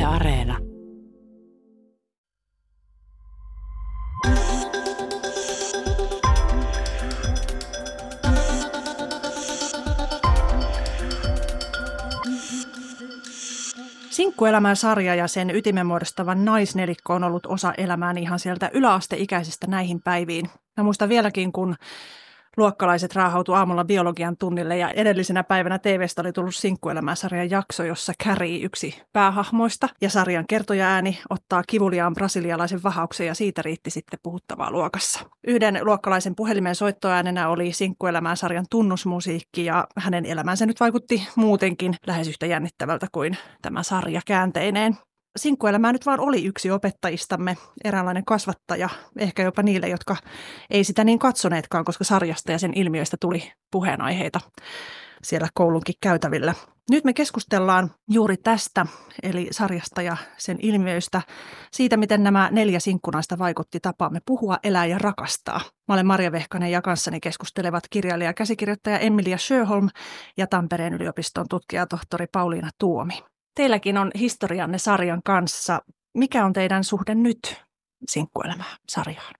Areena. Sinkkuelämää sarja ja sen ytimen muodostavan naisnelikko on ollut osa elämääni ihan sieltä yläasteikäisestä näihin päiviin. Mä muistan vieläkin, kun luokkalaiset raahautu aamulla biologian tunnille ja edellisenä päivänä TV:stä oli tullut Sinkkuelämää-sarjan jakso, jossa Carrie, yksi päähahmoista ja sarjan kertoja-ääni, ottaa kivuliaan brasilialaisen vahauksen ja siitä riitti sitten puhuttavaa luokassa. Yhden luokkalaisen puhelimen soittoäänenä oli Sinkkuelämää-sarjan tunnusmusiikki ja hänen elämänsä nyt vaikutti muutenkin lähes yhtä jännittävältä kuin tämä sarja käänteineen. Sinkkuelämää nyt vaan oli yksi opettajistamme, eräänlainen kasvattaja, ehkä jopa niille, jotka ei sitä niin katsoneetkaan, koska sarjasta ja sen ilmiöistä tuli puheenaiheita siellä koulunkin käytävillä. Nyt me keskustellaan juuri tästä, eli sarjasta ja sen ilmiöistä, siitä miten nämä 4 sinkkunaista vaikutti tapaamme puhua, elää ja rakastaa. Mä olen Marja Vehkanen ja kanssani keskustelevat kirjailija ja käsikirjoittaja Emilia Sjöholm ja Tampereen yliopiston tutkijatohtori Pauliina Tuomi. Teilläkin on historianne sarjan kanssa. Mikä on teidän suhde nyt Sinkkuelämää-sarjaan?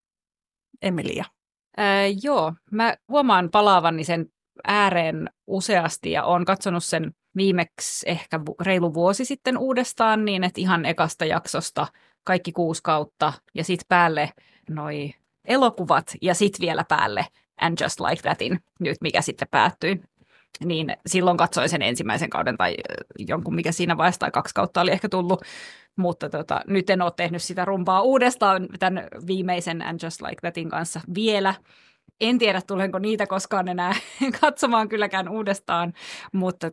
Emilia. Joo, mä huomaan palaavani sen ääreen useasti ja olen katsonut sen viimeksi ehkä reilu vuosi sitten uudestaan niin, että ihan ekasta jaksosta kaikki 6 kautta ja sitten päälle noi elokuvat ja sitten vielä päälle And Just Like Thatin, nyt mikä sitten päättyi. Niin silloin katsoin sen ensimmäisen kauden tai jonkun, mikä siinä vaiheessa, tai 2 kautta oli ehkä tullut, mutta nyt en ole tehnyt sitä rumpaa uudestaan tämän viimeisen And Just Like Thatin kanssa vielä. En tiedä, tulenko niitä koskaan enää katsomaan kylläkään uudestaan, mutta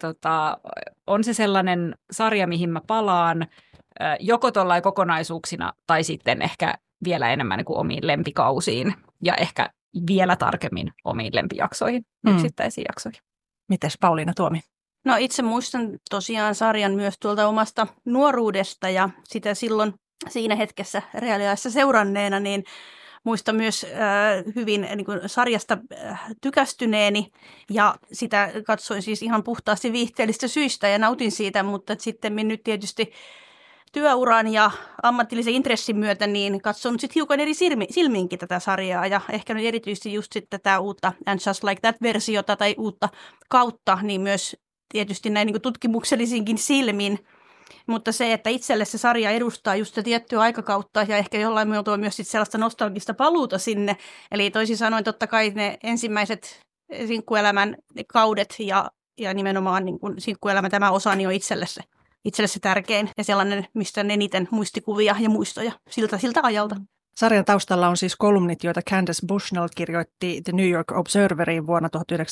on se sellainen sarja, mihin mä palaan joko tuollain kokonaisuuksina tai sitten ehkä vielä enemmän kuin omiin lempikausiin ja ehkä vielä tarkemmin omiin lempijaksoihin, yksittäisiin jaksoihin. Mites Pauliina Tuomi? No itse muistan tosiaan sarjan myös tuolta omasta nuoruudesta ja sitä silloin siinä hetkessä reaaliajassa seuranneena, niin muistan myös hyvin niin kuin sarjasta tykästyneeni ja sitä katsoin siis ihan puhtaasti viihteellistä syistä ja nautin siitä, mutta sitten nyt tietysti työuran ja ammatillisen intressin myötä niin katson sitten hiukan eri silmiinkin tätä sarjaa ja ehkä nyt erityisesti just sitten tätä uutta And Just Like That-versiota tai uutta kautta, niin myös tietysti näin niin kuin tutkimuksellisinkin silmin. Mutta se, että itselle se sarja edustaa just sitä tiettyä aikakautta ja ehkä jollain muotoa myös sit sellaista nostalgista paluuta sinne. Eli toisin sanoen totta kai ne ensimmäiset sinkkuelämän kaudet ja nimenomaan niin kuin sinkkuelämä tämä osa niin on itselle se tärkein ja sellainen, mistä on eniten muistikuvia ja muistoja siltä ajalta. Sarjan taustalla on siis kolumnit, joita Candace Bushnell kirjoitti The New York Observeriin vuonna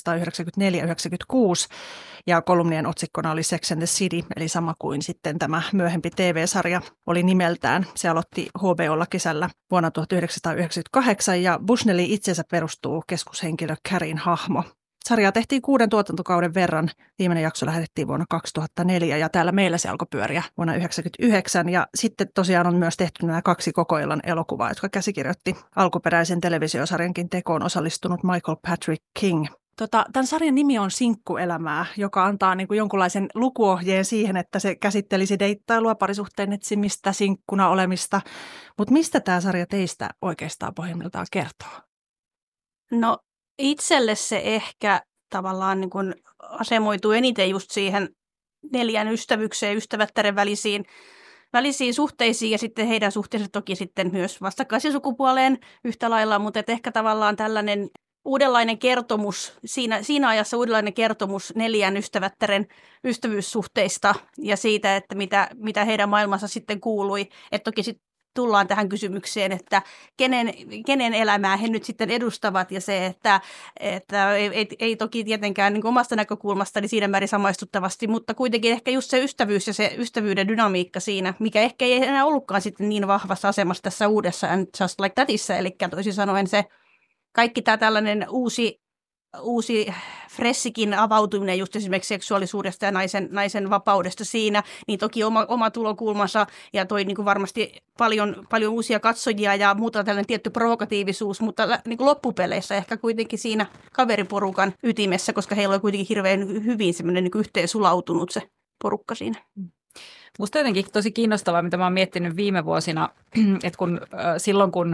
1994-96, ja kolumnien otsikkona oli Sex and the City, eli sama kuin sitten tämä myöhempi TV-sarja oli nimeltään. Se aloitti HBOlla kesällä vuonna 1998, ja Bushnellin itsensä perustuu keskushenkilö Carrien hahmo. Sarjaa tehtiin 6 tuotantokauden verran. Viimeinen jakso lähetettiin vuonna 2004 ja täällä meillä se alkoi pyöriä vuonna 1999. Ja sitten tosiaan on myös tehty nämä 2 koko illan elokuvaa, jotka käsikirjoitti alkuperäisen televisiosarjankin tekoon osallistunut Michael Patrick King. Tämän sarjan nimi on Sinkkuelämää, joka antaa niin kuin jonkunlaisen lukuohjeen siihen, että se käsittelisi deittailua, parisuhteen etsimistä, sinkkuna olemista. Mutta mistä tämä sarja teistä oikeastaan pohjimmiltaan kertoo? No itselle se ehkä tavallaan niin kuin asemoituu eniten just siihen 4 ystävyykseen, ystävättären välisiin suhteisiin ja sitten heidän suhteensa toki sitten myös vastakkaisen sukupuoleen yhtä lailla, mutta ehkä tavallaan tällainen uudenlainen kertomus, siinä ajassa uudenlainen kertomus 4 ystävättären ystävyyssuhteista ja siitä, että mitä heidän maailmansa sitten kuului, että toki sitten tullaan tähän kysymykseen, että kenen elämää he nyt sitten edustavat ja se, että ei toki tietenkään niin omasta näkökulmasta niin siinä määrin samaistuttavasti, mutta kuitenkin ehkä just se ystävyys ja se ystävyyden dynamiikka siinä, mikä ehkä ei enää ollutkaan sitten niin vahvassa asemassa tässä uudessa And Just Like Thatissa, eli toisin sanoen se kaikki tämä tällainen uusi fressikin avautuminen just esimerkiksi seksuaalisuudesta ja naisen vapaudesta siinä, niin toki oma tulokulmansa ja toi niin kuin varmasti paljon uusia katsojia ja muuta tällainen tietty provokatiivisuus, mutta niin kuin loppupeleissä ehkä kuitenkin siinä kaveriporukan ytimessä, koska heillä on kuitenkin hirveän hyvin semmoinen niin kuin yhteen sulautunut se porukka siinä. Musta jotenkin tosi kiinnostavaa, mitä mä oon miettinyt viime vuosina, että silloin kun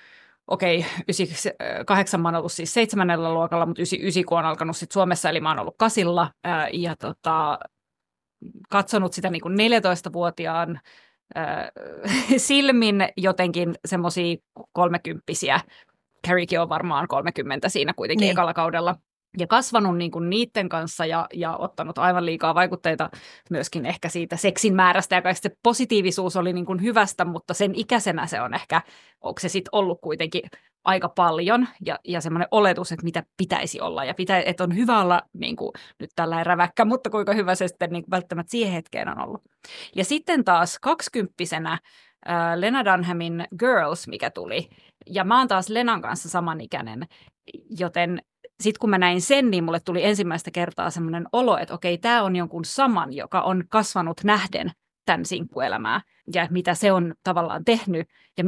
98 mä oon ollut siis 7. luokalla, mutta 99 kun on alkanut sit Suomessa, eli mä oon ollut 8. Ja katsonut sitä niin kuin 14-vuotiaan silmin jotenkin semmoisia 30-vuotiaita. Carriekin on varmaan 30 siinä kuitenkin niin. ekalla kaudella. Ja kasvanut niin kuin niiden kanssa ja ottanut aivan liikaa vaikutteita myöskin ehkä siitä seksin määrästä. Ja kaikki se positiivisuus oli niin kuin hyvästä, mutta sen ikäisenä se on ehkä, onko se sitten ollut kuitenkin aika paljon. Ja semmoinen oletus, että mitä pitäisi olla. Ja että on hyvä olla niin kuin, nyt tällainen räväkkä, mutta kuinka hyvä se sitten niin kuin välttämättä siihen hetkeen on ollut. Ja sitten taas 20-vuotiaana Lena Dunhamin Girls, mikä tuli. Ja mä oon taas Lenan kanssa samanikäinen, joten sitten kun mä näin sen, niin mulle tuli ensimmäistä kertaa semmoinen olo, että okei, tämä on jonkun saman, joka on kasvanut nähden tämän sinkkuelämää ja mitä se on tavallaan tehnyt ja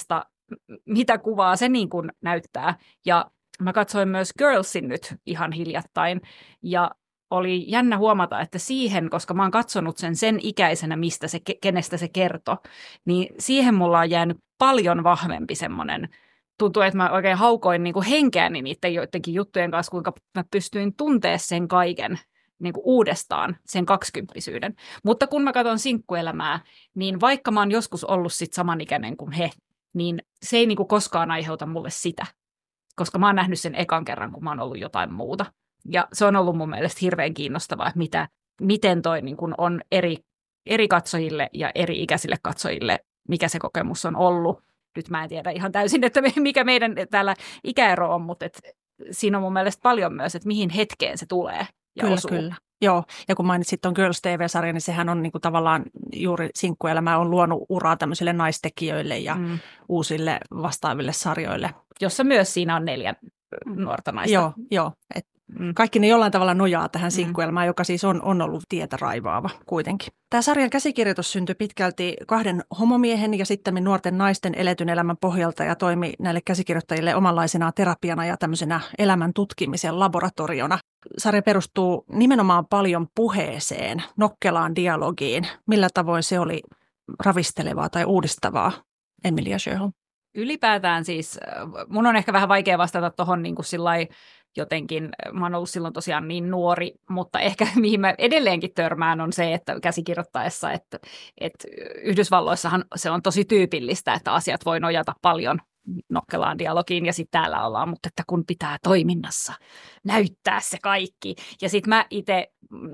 mitä kuvaa se niin kuin näyttää. Ja mä katsoin myös Girlsin nyt ihan hiljattain ja oli jännä huomata, että siihen, koska mä oon katsonut sen ikäisenä, kenestä se kertoi, niin siihen mulla on jäänyt paljon vahvempi semmoinen. Tuntuu, että mä oikein haukoin niin kuin henkeäni niiden joidenkin juttujen kanssa, kuinka mä pystyin tuntea sen kaiken niin kuin uudestaan, sen 20-vuotiaan. Mutta kun mä katson sinkkuelämää, niin vaikka mä oon joskus ollut sit samanikäinen kuin he, niin se ei niin kuin koskaan aiheuta mulle sitä, koska mä oon nähnyt sen ekan kerran, kun mä oon ollut jotain muuta. Ja se on ollut mun mielestä hirveän kiinnostavaa, että miten toi niin kuin on eri katsojille ja eri ikäisille katsojille, mikä se kokemus on ollut. Nyt mä en tiedä ihan täysin, että mikä meidän täällä ikäero on, mutta siinä on mun mielestä paljon myös, että mihin hetkeen se tulee ja kyllä, osuu. Kyllä. Joo, ja kun mainitsit tuon Girls TV-sarjan, niin sehän on niin kuin tavallaan juuri sinkkuelämää on luonut uraa tämmöisille naistekijöille ja uusille vastaaville sarjoille. Jossa myös siinä on 4 nuorta naista. Joo. Kaikki ne jollain tavalla nojaa tähän sinkkuelämään, joka siis on ollut tietä raivaava kuitenkin. Tämä sarjan käsikirjoitus syntyi pitkälti 2 homomiehen ja sitten nuorten naisten eletyn elämän pohjalta ja toimi näille käsikirjoittajille omanlaisenaan terapiana ja tämmöisenä elämän tutkimisen laboratoriona. Sarja perustuu nimenomaan paljon puheeseen, nokkelaan dialogiin. Millä tavoin se oli ravistelevaa tai uudistavaa, Emilia Sherhill? Ylipäätään siis, mun on ehkä vähän vaikea vastata tuohon niin kuin sillai jotenkin, mä oon ollut silloin tosiaan niin nuori, mutta ehkä mihin mä edelleenkin törmään on se, että käsikirjoittaessa, että Yhdysvalloissahan se on tosi tyypillistä, että asiat voi nojata paljon nokkelaan dialogiin ja sitten täällä ollaan, mutta että kun pitää toiminnassa näyttää se kaikki. Ja sitten mä itse,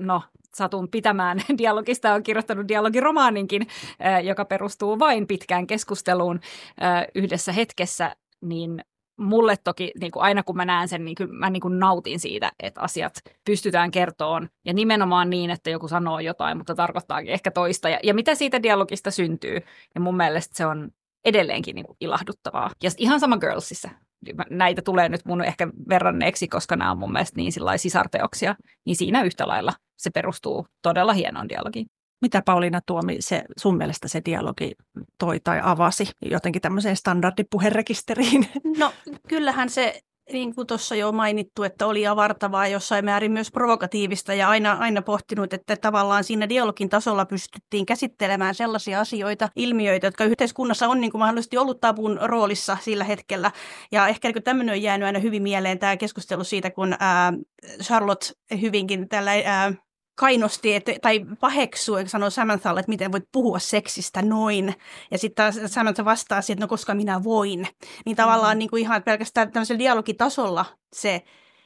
satun pitämään dialogista, olen kirjoittanut dialogiromaaninkin, joka perustuu vain pitkään keskusteluun yhdessä hetkessä, niin mulle toki niin kuin aina kun mä näen sen, niin kyllä mä niin kuin nautin siitä, että asiat pystytään kertomaan ja nimenomaan niin, että joku sanoo jotain, mutta tarkoittaakin ehkä toista ja mitä siitä dialogista syntyy. Ja mun mielestä se on edelleenkin niin kuin ilahduttavaa. Ja ihan sama Girlsissa. Näitä tulee nyt mun ehkä verranneeksi, koska nämä on mun mielestä niin sisarteoksia, niin siinä yhtä lailla se perustuu todella hienoon dialogiin. Mitä Pauliina Tuomi sun mielestä se dialogi toi tai avasi jotenkin tämmöiseen standardipuherekisteriin? No kyllähän se, niin kuin tuossa jo mainittu, että oli avartavaa jossain määrin myös provokatiivista ja aina pohtinut, että tavallaan siinä dialogin tasolla pystyttiin käsittelemään sellaisia asioita, ilmiöitä, jotka yhteiskunnassa on niin kuin mahdollisesti ollut tabun roolissa sillä hetkellä. Ja ehkä niin tämmöinen on jäänyt aina hyvin mieleen tämä keskustelu siitä, kun Charlotte hyvinkin tällä kainosti tai paheksuu, eikä sanoo Samanthalle, että miten voit puhua seksistä noin. Ja sitten taas Samantha vastaa siihen, että no koska minä voin. Niin tavallaan niin kuin ihan pelkästään tämmöisellä dialogitasolla se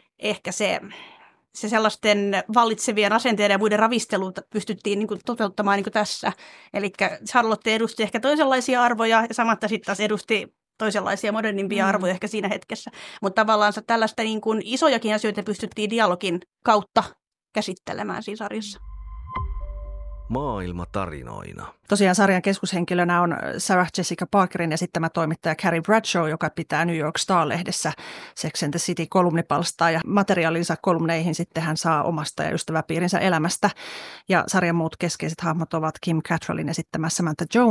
sellaisten vallitsevien asenteiden ja muiden ravistelu pystyttiin niin kuin toteuttamaan niin kuin tässä. Eli Charlotte edusti ehkä toisenlaisia arvoja ja Samantha sitten taas edusti toisenlaisia modernimpia arvoja ehkä siinä hetkessä. Mutta tavallaan tällaista niin kuin isojakin asioita pystyttiin dialogin kautta käsittelemään siinä sarjassa. Maailma tarinoina. Tosiaan sarjan keskushenkilönä on Sarah Jessica Parkerin esittämä toimittaja Carrie Bradshaw, joka pitää New York Star-lehdessä Sex and the City-kolumnipalstaa. Ja materiaalinsa kolumneihin sitten hän saa omasta ja ystäväpiirinsä elämästä. Ja sarjan muut keskeiset hahmot ovat Kim Cattrallin esittämä Samantha Jones,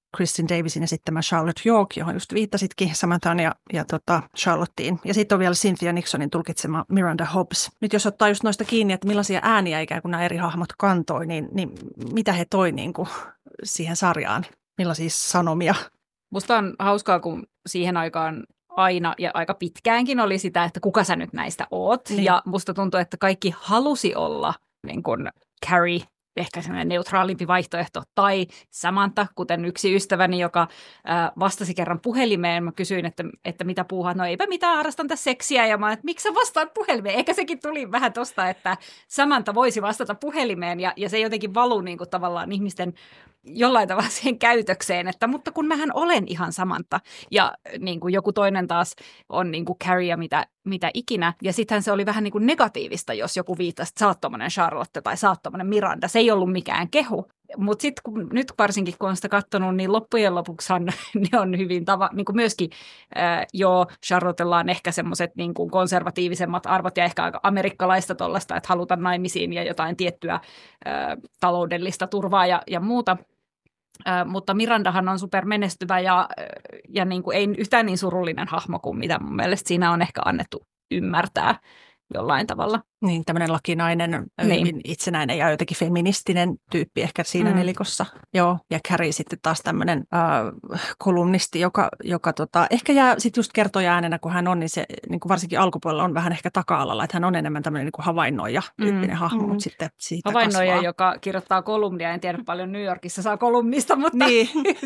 Kristin Davisin esittämä Charlotte York, johon just viittasitkin Samanthaan ja Charlotteen. Ja sitten on vielä Cynthia Nixonin tulkitsema Miranda Hobbs. Nyt jos ottaa just noista kiinni, että millaisia ääniä ikään kuin nämä eri hahmot kantoi, niin mitä he toi niin kuin siihen sarjaan? Millaisia sanomia? Musta on hauskaa, kun siihen aikaan aina ja aika pitkäänkin oli sitä, että kuka sä nyt näistä oot. Niin. Ja musta tuntuu, että kaikki halusi olla niin kuin Carrie, ehkä semmoinen neutraalimpi vaihtoehto, tai Samantha, kuten yksi ystäväni, joka vastasi kerran puhelimeen. Mä kysyin, että mitä puuhaat, no eipä mitään, harrastan tässä seksiä, ja mä että miksi sä vastaat puhelimeen? Eikä sekin tuli vähän tosta, että Samantha voisi vastata puhelimeen, ja se jotenkin valuu niin kuin tavallaan ihmisten jollain tavalla siihen käytökseen, että mutta kun mähän olen ihan Samantha, ja niin kuin joku toinen taas on niin kuin Carrie mitä ikinä, ja sittenhän se oli vähän niin kuin negatiivista, jos joku viittasi, että sä oot tommonen Charlotte tai sä oot tommonen Miranda, se ei ollut mikään kehu. Mutta sitten nyt varsinkin, kun on sitä katsonut, niin loppujen lopuksihan ne on hyvin niin kuin myöskin Charlottella on ehkä semmoiset niin kuin konservatiivisemmat arvot ja ehkä aika amerikkalaista tollaista, että halutaan naimisiin ja jotain tiettyä taloudellista turvaa ja muuta. Mutta Mirandahan on supermenestyvä ja niin kuin ei yhtään niin surullinen hahmo kuin mitä mun mielestä siinä on ehkä annettu ymmärtää jollain tavalla. Niin, tämmöinen lakinainen, hyvin itsenäinen ja jotenkin feministinen tyyppi ehkä siinä nelikossa. Joo, ja Carrie sitten taas tämmöinen kolumnisti, joka ehkä jää sitten just kertoja äänenä, kun hän on, niin se niin kuin varsinkin alkupuolella on vähän ehkä taka-alalla, että hän on enemmän tämmöinen niin kuin havainnoija-tyyppinen hahmo, mutta sitten siitä havainnoija, kasvaa. joka kirjoittaa kolumnia, en tiedä paljon New Yorkissa saa kolumnista, mutta, niin.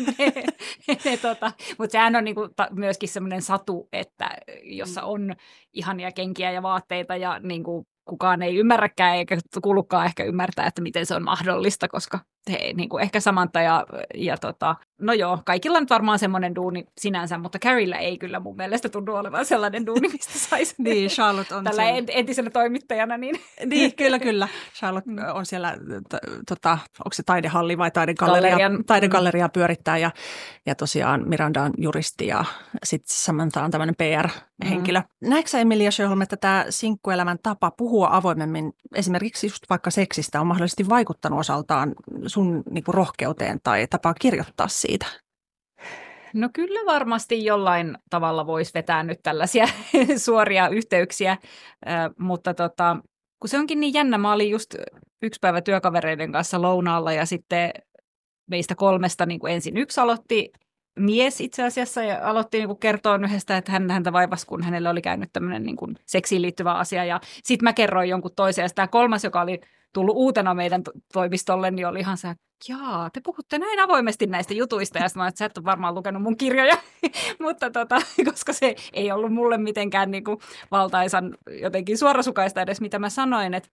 mutta sehän on niin kuin myöskin semmoinen satu, että jossa on ihania kenkiä ja vaatteita ja niin kuin kukaan ei ymmärräkään eikä kuulukaan ehkä ymmärtää, että miten se on mahdollista, koska he niin kuin ehkä Samantha no joo, kaikilla on varmaan semmoinen duuni sinänsä, mutta Carriella ei kyllä mun mielestä tunnu olevan sellainen duuni, mistä saisi niin, Charlotte on tällä entisenä toimittajana. Niin kyllä. Charlotte on siellä, onko se taidehalli vai taidegalleriaa pyörittää ja tosiaan Miranda on juristi ja sitten Samantha on tämmöinen PR-henkilö. Näetkö sä, Emilia Sjöholm, että tämä sinkkuelämän tapa puhua avoimemmin esimerkiksi just vaikka seksistä on mahdollisesti vaikuttanut osaltaan sun niinku rohkeuteen tai tapaa kirjoittaa siitä? No kyllä varmasti jollain tavalla voisi vetää nyt tällaisia suoria yhteyksiä, mutta kun se onkin niin jännä, mä olin just yksi päivä työkavereiden kanssa lounaalla ja sitten meistä kolmesta niin kuin ensin yksi aloitti mies itse asiassa ja aloitti niin kuin kertoa yhdestä, että häntä vaivasi, kun hänelle oli käynyt tämmöinen niin kuin seksiin liittyvä asia ja sitten mä kerroin jonkun toisen ja tämä kolmas, joka oli tullut uutena meidän toimistolle, niin oli ihan se, että jaa, te puhutte näin avoimesti näistä jutuista. Ja sitten mä että sä et ole varmaan lukenut mun kirjoja, mutta koska se ei ollut mulle mitenkään niin kuin valtaisan jotenkin suorasukaista edes, mitä mä sanoin. Et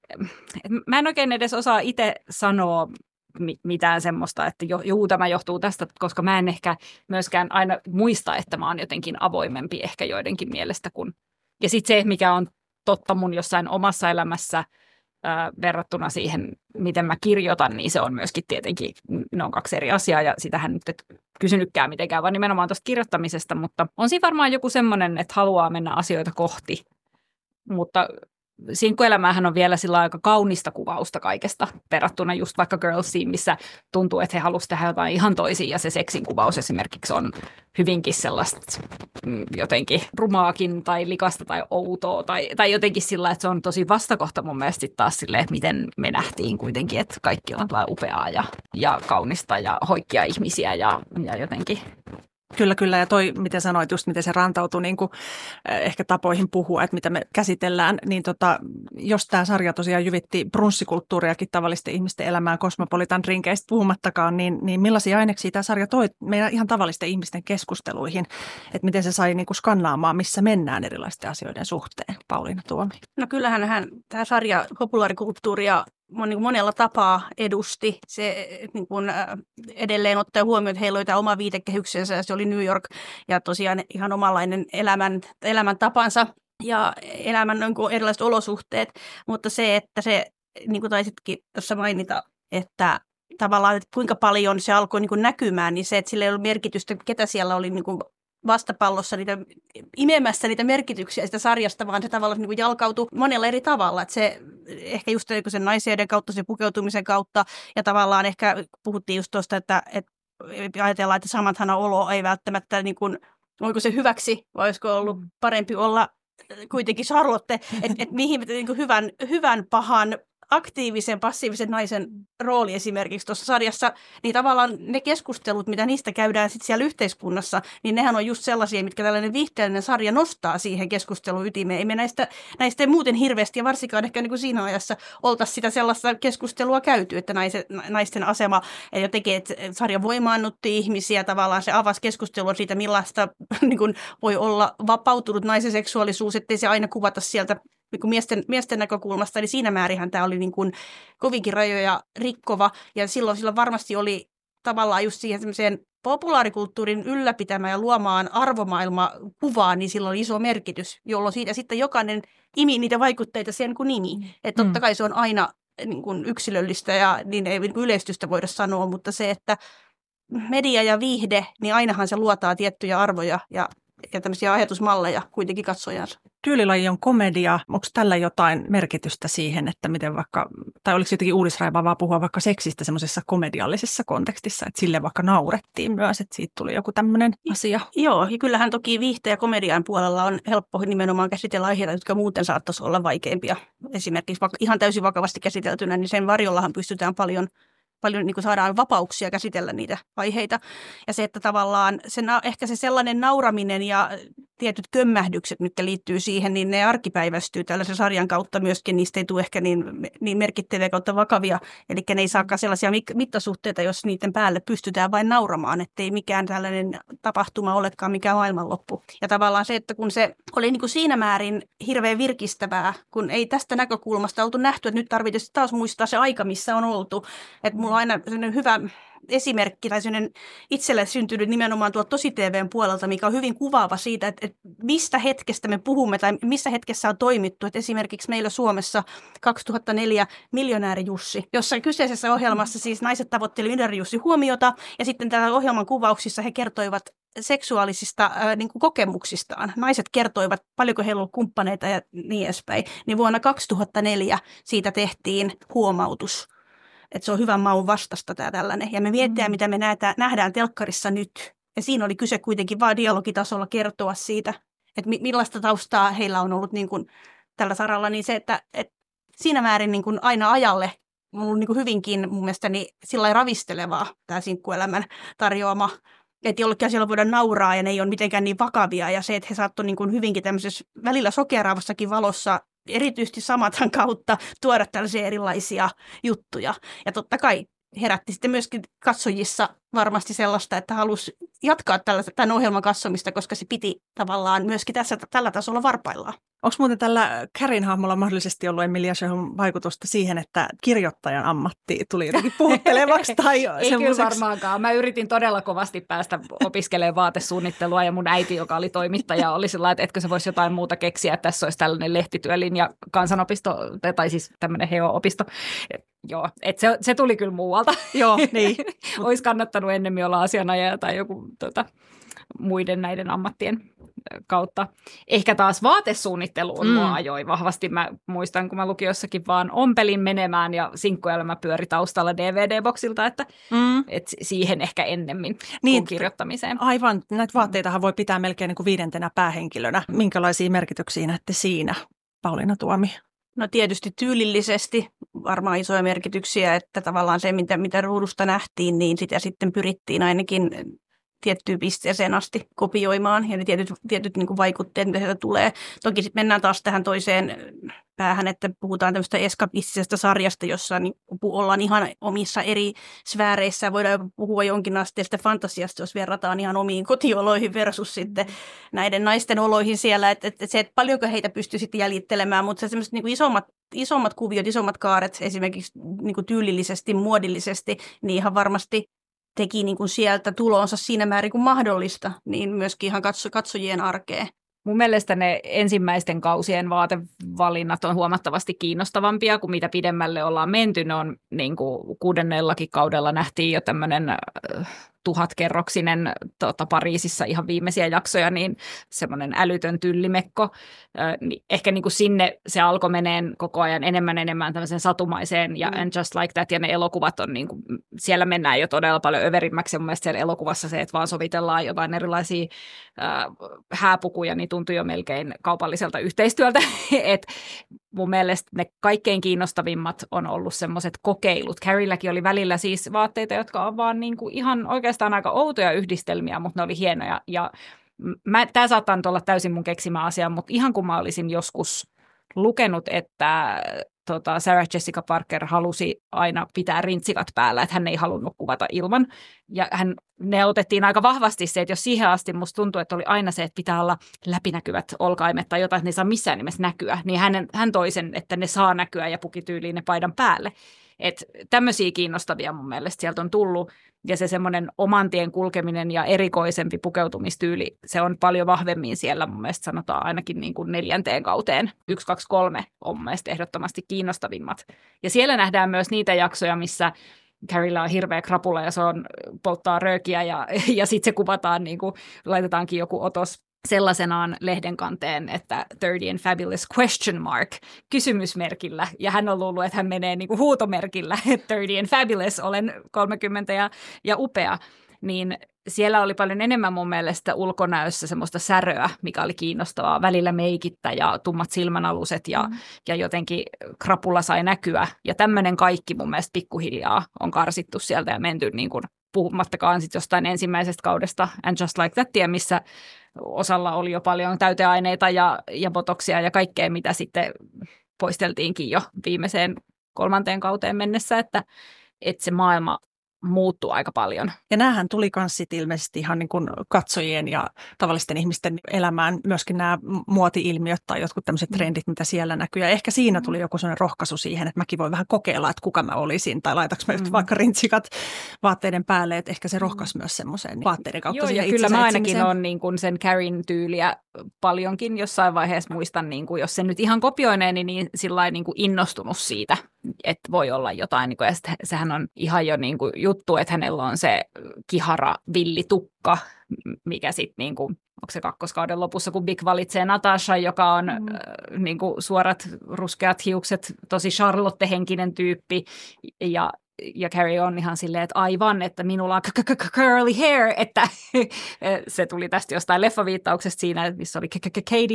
mä en oikein edes osaa itse sanoa mitään semmoista, että tämä johtuu tästä, koska mä en ehkä myöskään aina muista, että mä oon jotenkin avoimempi ehkä joidenkin mielestä. Ja sitten se, mikä on totta mun jossain omassa elämässä, verrattuna siihen, miten mä kirjoitan, niin se on myöskin tietenkin, ne on kaksi eri asiaa ja sitähän nyt et kysynytkään mitenkään, vaan nimenomaan tuosta kirjoittamisesta, mutta on siinä varmaan joku semmoinen, että haluaa mennä asioita kohti, mutta sinkkuelämähän on vielä sillä aika kaunista kuvausta kaikesta verrattuna just vaikka Girlsiin, missä tuntuu, että he halusivat tehdä jotain ihan toisia ja se seksin kuvaus esimerkiksi on hyvinkin sellaista jotenkin rumaakin tai likasta tai outoa tai jotenkin sillä, että se on tosi vastakohta mun mielestä taas silleen, että miten me nähtiin kuitenkin, että kaikki on upeaa ja kaunista ja hoikkia ihmisiä ja jotenkin. Kyllä. Ja toi, miten sanoit, just miten se rantautui niin kuin, ehkä tapoihin puhua, että mitä me käsitellään, niin jos tämä sarja tosiaan jyvitti brunssikulttuuriakin tavallisten ihmisten elämään Cosmopolitan drinkeistä puhumattakaan, niin millaisia aineksia tämä sarja toi meidän ihan tavallisten ihmisten keskusteluihin, että miten se sai niin kuin skannaamaan, missä mennään erilaisten asioiden suhteen, Pauliina Tuomi? No kyllähän tämä sarja populaarikulttuuria monella tapaa edusti. Se niin kuin, edelleen ottaa huomioon, että heillä oli tämä oma viitekehyksensä ja se oli New York ja tosiaan ihan omanlainen elämäntapansa ja elämän niin kuin erilaiset olosuhteet, mutta se, että se, niin kuin taisitkin tuossa mainita, että tavallaan, että kuinka paljon se alkoi niin kuin näkymään, niin se, että sillä ei ollut merkitystä, ketä siellä oli niin kuin vastapallossa imemässä niitä merkityksiä sitä sarjasta, vaan se tavallaan niin kuin jalkautui monella eri tavalla. Että se ehkä just sen naisyyden kautta, sen pukeutumisen kautta ja tavallaan ehkä puhuttiin just tuosta, että ajatellaan, että samanthana olo ei välttämättä, niin kuin, oliko se hyväksi, vai olisiko ollut parempi olla kuitenkin Charlotte, että mihin niin kuin hyvän, pahan, aktiivisen, passiivisen naisen rooli esimerkiksi tuossa sarjassa, niin tavallaan ne keskustelut, mitä niistä käydään sitten siellä yhteiskunnassa, niin nehän on just sellaisia, mitkä tällainen viihteellinen sarja nostaa siihen keskustelun ytimeen. Ei me näistä muuten hirveästi, ja varsinkaan ehkä niin kuin siinä ajassa oltaisiin sitä sellaista keskustelua käyty, että naisten asema jotenkin, että sarja voimaannutti ihmisiä, tavallaan se avasi keskustelua siitä, millaista niin kuin voi olla vapautunut naisen seksuaalisuus, ettei se aina kuvata sieltä niin miesten näkökulmasta, eli siinä määrinhän tämä oli niin kuin kovinkin rajoja rikkova, ja silloin varmasti oli tavallaan just siihen semmoiseen populaarikulttuurin ylläpitämään ja luomaan arvomaailmakuvaan, niin sillä oli iso merkitys, jolloin siitä sitten jokainen imi niitä vaikutteita siihen kuin nimi. Että totta kai se on aina niin kuin yksilöllistä ja niin ei niin kuin yleistystä voida sanoa, mutta se, että media ja viihde, niin ainahan se luotaa tiettyjä arvoja ja tämmöisiä ajatusmalleja kuitenkin katsojansa. Tyylilaji on komedia. Onko tällä jotain merkitystä siihen, että miten vaikka, tai oliko jotenkin uudisraivaavaa puhua vaikka seksistä semmoisessa komediallisessa kontekstissa, että sille vaikka naurettiin myös, että siitä tuli joku tämmöinen asia? Joo, ja kyllähän toki viihteen ja komedian puolella on helppo nimenomaan käsitellä aiheita, jotka muuten saattaisi olla vaikeimpia. Esimerkiksi ihan täysin vakavasti käsiteltynä, niin sen varjollahan pystytään paljon niin kuin saadaan vapauksia käsitellä niitä aiheita. Ja se, että tavallaan ehkä se sellainen nauraminen ja tietyt kömmähdykset, mitkä liittyy siihen, niin ne arkipäiväistyy tällaisen sarjan kautta myöskin. Niistä ei tule ehkä niin merkittäviä kautta vakavia. Eli ne ei saakaan sellaisia mittasuhteita, jos niiden päälle pystytään vain nauramaan, ettei mikään tällainen tapahtuma olekaan mikään maailmanloppu. Ja tavallaan se, että kun se oli niin kuin siinä määrin hirveän virkistävää, kun ei tästä näkökulmasta oltu nähty, että nyt tarvitsisi taas muistaa se aika, missä on oltu. Että mulla on aina sellainen hyvä esimerkki tai sellainen itselle syntynyt nimenomaan tuolta tosi-TV:n puolelta, mikä on hyvin kuvaava siitä, että mistä hetkestä me puhumme tai missä hetkessä on toimittu. Että esimerkiksi meillä Suomessa 2004 Miljonääri Jussi, jossa kyseisessä ohjelmassa siis naiset tavoitteli Miljonääri Jussi huomiota ja sitten täällä ohjelman kuvauksissa he kertoivat seksuaalisista niin kuin kokemuksistaan. Naiset kertoivat, paljonko heillä on kumppaneita ja niin edespäin. Niin vuonna 2004 siitä tehtiin huomautus. Että se on hyvän maun vastasta tämä tällainen. Ja me mietitään, mitä me nähdään telkkarissa nyt. Ja siinä oli kyse kuitenkin vain dialogitasolla kertoa siitä, että millaista taustaa heillä on ollut niin kuin tällä saralla. Niin se, että siinä määrin niin kuin aina ajalle on ollut niin kuin hyvinkin mun mielestäni sillä lailla ravistelevaa tämä sinkkuelämän tarjoama. Että jollekin siellä voidaan nauraa ja ne ei ole mitenkään niin vakavia. Ja se, että he saattoi niin kuin hyvinkin tämmöisessä välillä sokeraavassakin valossa erityisesti Samathan kautta tuoda tällaisia erilaisia juttuja. Ja totta kai herätti sitten myöskin katsojissa varmasti sellaista, että halusi jatkaa tämän ohjelman katsomista, koska se piti tavallaan myöskin tällä tasolla varpaillaan. Onko muuten tällä Carrien hahmolla mahdollisesti ollut Emilia Chehun vaikutusta siihen, että kirjoittajan ammatti tuli jotenkin puhuttelevaksi? Tai ei kyllä varmaankaan. Mä yritin todella kovasti päästä opiskelemaan vaatesuunnittelua ja mun äiti, joka oli toimittaja, oli sillä että etkö se voisi jotain muuta keksiä, että tässä olisi tällainen lehtityölinja kansanopisto, tai siis tämmöinen HEO-opisto. Joo, että se tuli kyllä muualta. Joo, niin. Olisi kannattanut ennemmin olla asianajaja tai joku muiden näiden ammattien kautta. Ehkä taas vaatesuunnitteluun mua ajoi vahvasti. Mä muistan, kun mä lukiossakin vaan ompelin menemään ja sinkkuelämä pyöri taustalla DVD-boksilta, että siihen ehkä ennemmin kuin kirjoittamiseen. Aivan. Näitä vaatteitahan voi pitää melkein niin kuin 5. päähenkilönä. Minkälaisia merkityksiä näette siinä, Pauliina Tuomi? No tietysti tyylillisesti varmaan isoja merkityksiä, että tavallaan se, mitä ruudusta nähtiin, niin sitä sitten pyrittiin ainakin tiettyyn pisteeseen asti kopioimaan ja ne tietyt niin kuin vaikutteet, mitä sieltä tulee. Toki sitten mennään taas tähän toiseen päähän, että puhutaan tämmöistä eskapistisesta sarjasta, jossa niin ollaan ihan omissa eri sfääreissä. Voidaan puhua jonkin asteesta fantasiasta, jos verrataan ihan omiin kotioloihin versus sitten näiden naisten oloihin siellä. Että se, että paljonko heitä pystyy sitten jäljittelemään, mutta se semmoiset niin kuin isommat kuviot, isommat kaaret esimerkiksi niin kuin tyylillisesti, muodillisesti, niin ihan varmasti teki niin kuin sieltä tulonsa siinä määrin kuin mahdollista, niin myöskin ihan katsojien arkeen. Mun mielestä ne ensimmäisten kausien vaatevalinnat on huomattavasti kiinnostavampia kuin mitä pidemmälle ollaan menty. Ne on niin kuin 6. kaudella nähtiin jo tämmöinen 1000-kerroksinen Pariisissa ihan viimeisiä jaksoja, niin semmoinen älytön tyllimekko. Niin ehkä niin kuin sinne se alkoi meneen koko ajan enemmän tämmöiseen satumaiseen ja And Just Like That, ja ne elokuvat on niin kuin, siellä mennään jo todella paljon överimmäksi, ja mun mielestä siellä elokuvassa se, että vaan sovitellaan jotain erilaisia hääpukuja, niin tuntui jo melkein kaupalliselta yhteistyöltä. Et mun mielestä ne kaikkein kiinnostavimmat on ollut semmoiset kokeilut. Carriellakin oli välillä siis vaatteita, jotka on vaan niin kuin ihan oikeastaan aika outoja yhdistelmiä, mutta ne oli hienoja. Ja tämä saattaa nyt olla täysin mun keksimä asia, mutta ihan kun mä olisin joskus lukenut, että Sarah Jessica Parker halusi aina pitää rintsikat päällä, että hän ei halunnut kuvata ilman. Ja ne otettiin aika vahvasti se, että jos siihen asti musta tuntui, että oli aina se, että pitää olla läpinäkyvät olkaimet tai jotain, että ne ei saa missään nimessä näkyä, niin hän toi sen, että ne saa näkyä ja puki tyyliin ne paidan päälle. Että tämmöisiä kiinnostavia mun mielestä sieltä on tullut. Ja se semmoinen oman tien kulkeminen ja erikoisempi pukeutumistyyli, se on paljon vahvemmin siellä mun mielestä sanotaan ainakin niin kuin 4. kauteen. 1, 2, 3 on mun mielestä ehdottomasti kiinnostavimmat. Ja siellä nähdään myös niitä jaksoja, missä Carriella on hirveä krapula ja se on polttaa röökiä ja sitten se kuvataan, niin kuin laitetaankin joku otos sellaisenaan lehden kanteen, että 30 and Fabulous question mark kysymysmerkillä. Ja hän on luullut, että hän menee niin kuin huutomerkillä, että 30 and Fabulous, olen 30 ja upea. Niin siellä oli paljon enemmän mun mielestä ulkonäössä semmoista säröä, mikä oli kiinnostavaa. Välillä meikittä ja tummat silmänaluset ja jotenkin krapula sai näkyä. Ja tämmöinen kaikki mun mielestä pikkuhiljaa on karsittu sieltä ja menty niin kuin puhumattakaan sitten jostain ensimmäisestä kaudesta And Just Like That, missä osalla oli jo paljon täyteaineita ja botoksia ja kaikkea, mitä sitten poisteltiinkin jo viimeiseen 3. kauteen mennessä, että se maailma muuttuu aika paljon. Ja näähän tuli myös sitten ilmeisesti ihan niin kuin katsojien ja tavallisten ihmisten elämään, myöskin nämä muoti-ilmiöt tai jotkut tämmöiset trendit, mitä siellä näkyy. Ja ehkä siinä tuli joku sellainen rohkaisu siihen, että mäkin voin vähän kokeilla, että kuka mä olisin, tai laitaks mä vaikka rintsikat vaatteiden päälle, että ehkä se rohkaisi myös semmoiseen vaatteiden kautta siihen kyllä mä ainakin olen niin kuin sen Carrien tyyliä paljonkin jossain vaiheessa muistan, niin kuin, jos se nyt ihan kopioineeni, niin sillain niin kuin innostunut siitä, että voi olla jotain, niin kuin, ja sehän on ihan jo niin kuin juttu, että hänellä on se kihara villitukka, mikä sitten, niin kuin, onko se 2. kauden lopussa, kun Big valitsee Natasha, joka on niin kuin suorat ruskeat hiukset, tosi Charlotte-henkinen tyyppi, ja Carrie on ihan silleen, että aivan, että minulla on curly hair, että se tuli tästä jostain leffaviittauksesta siinä, missä oli Katie.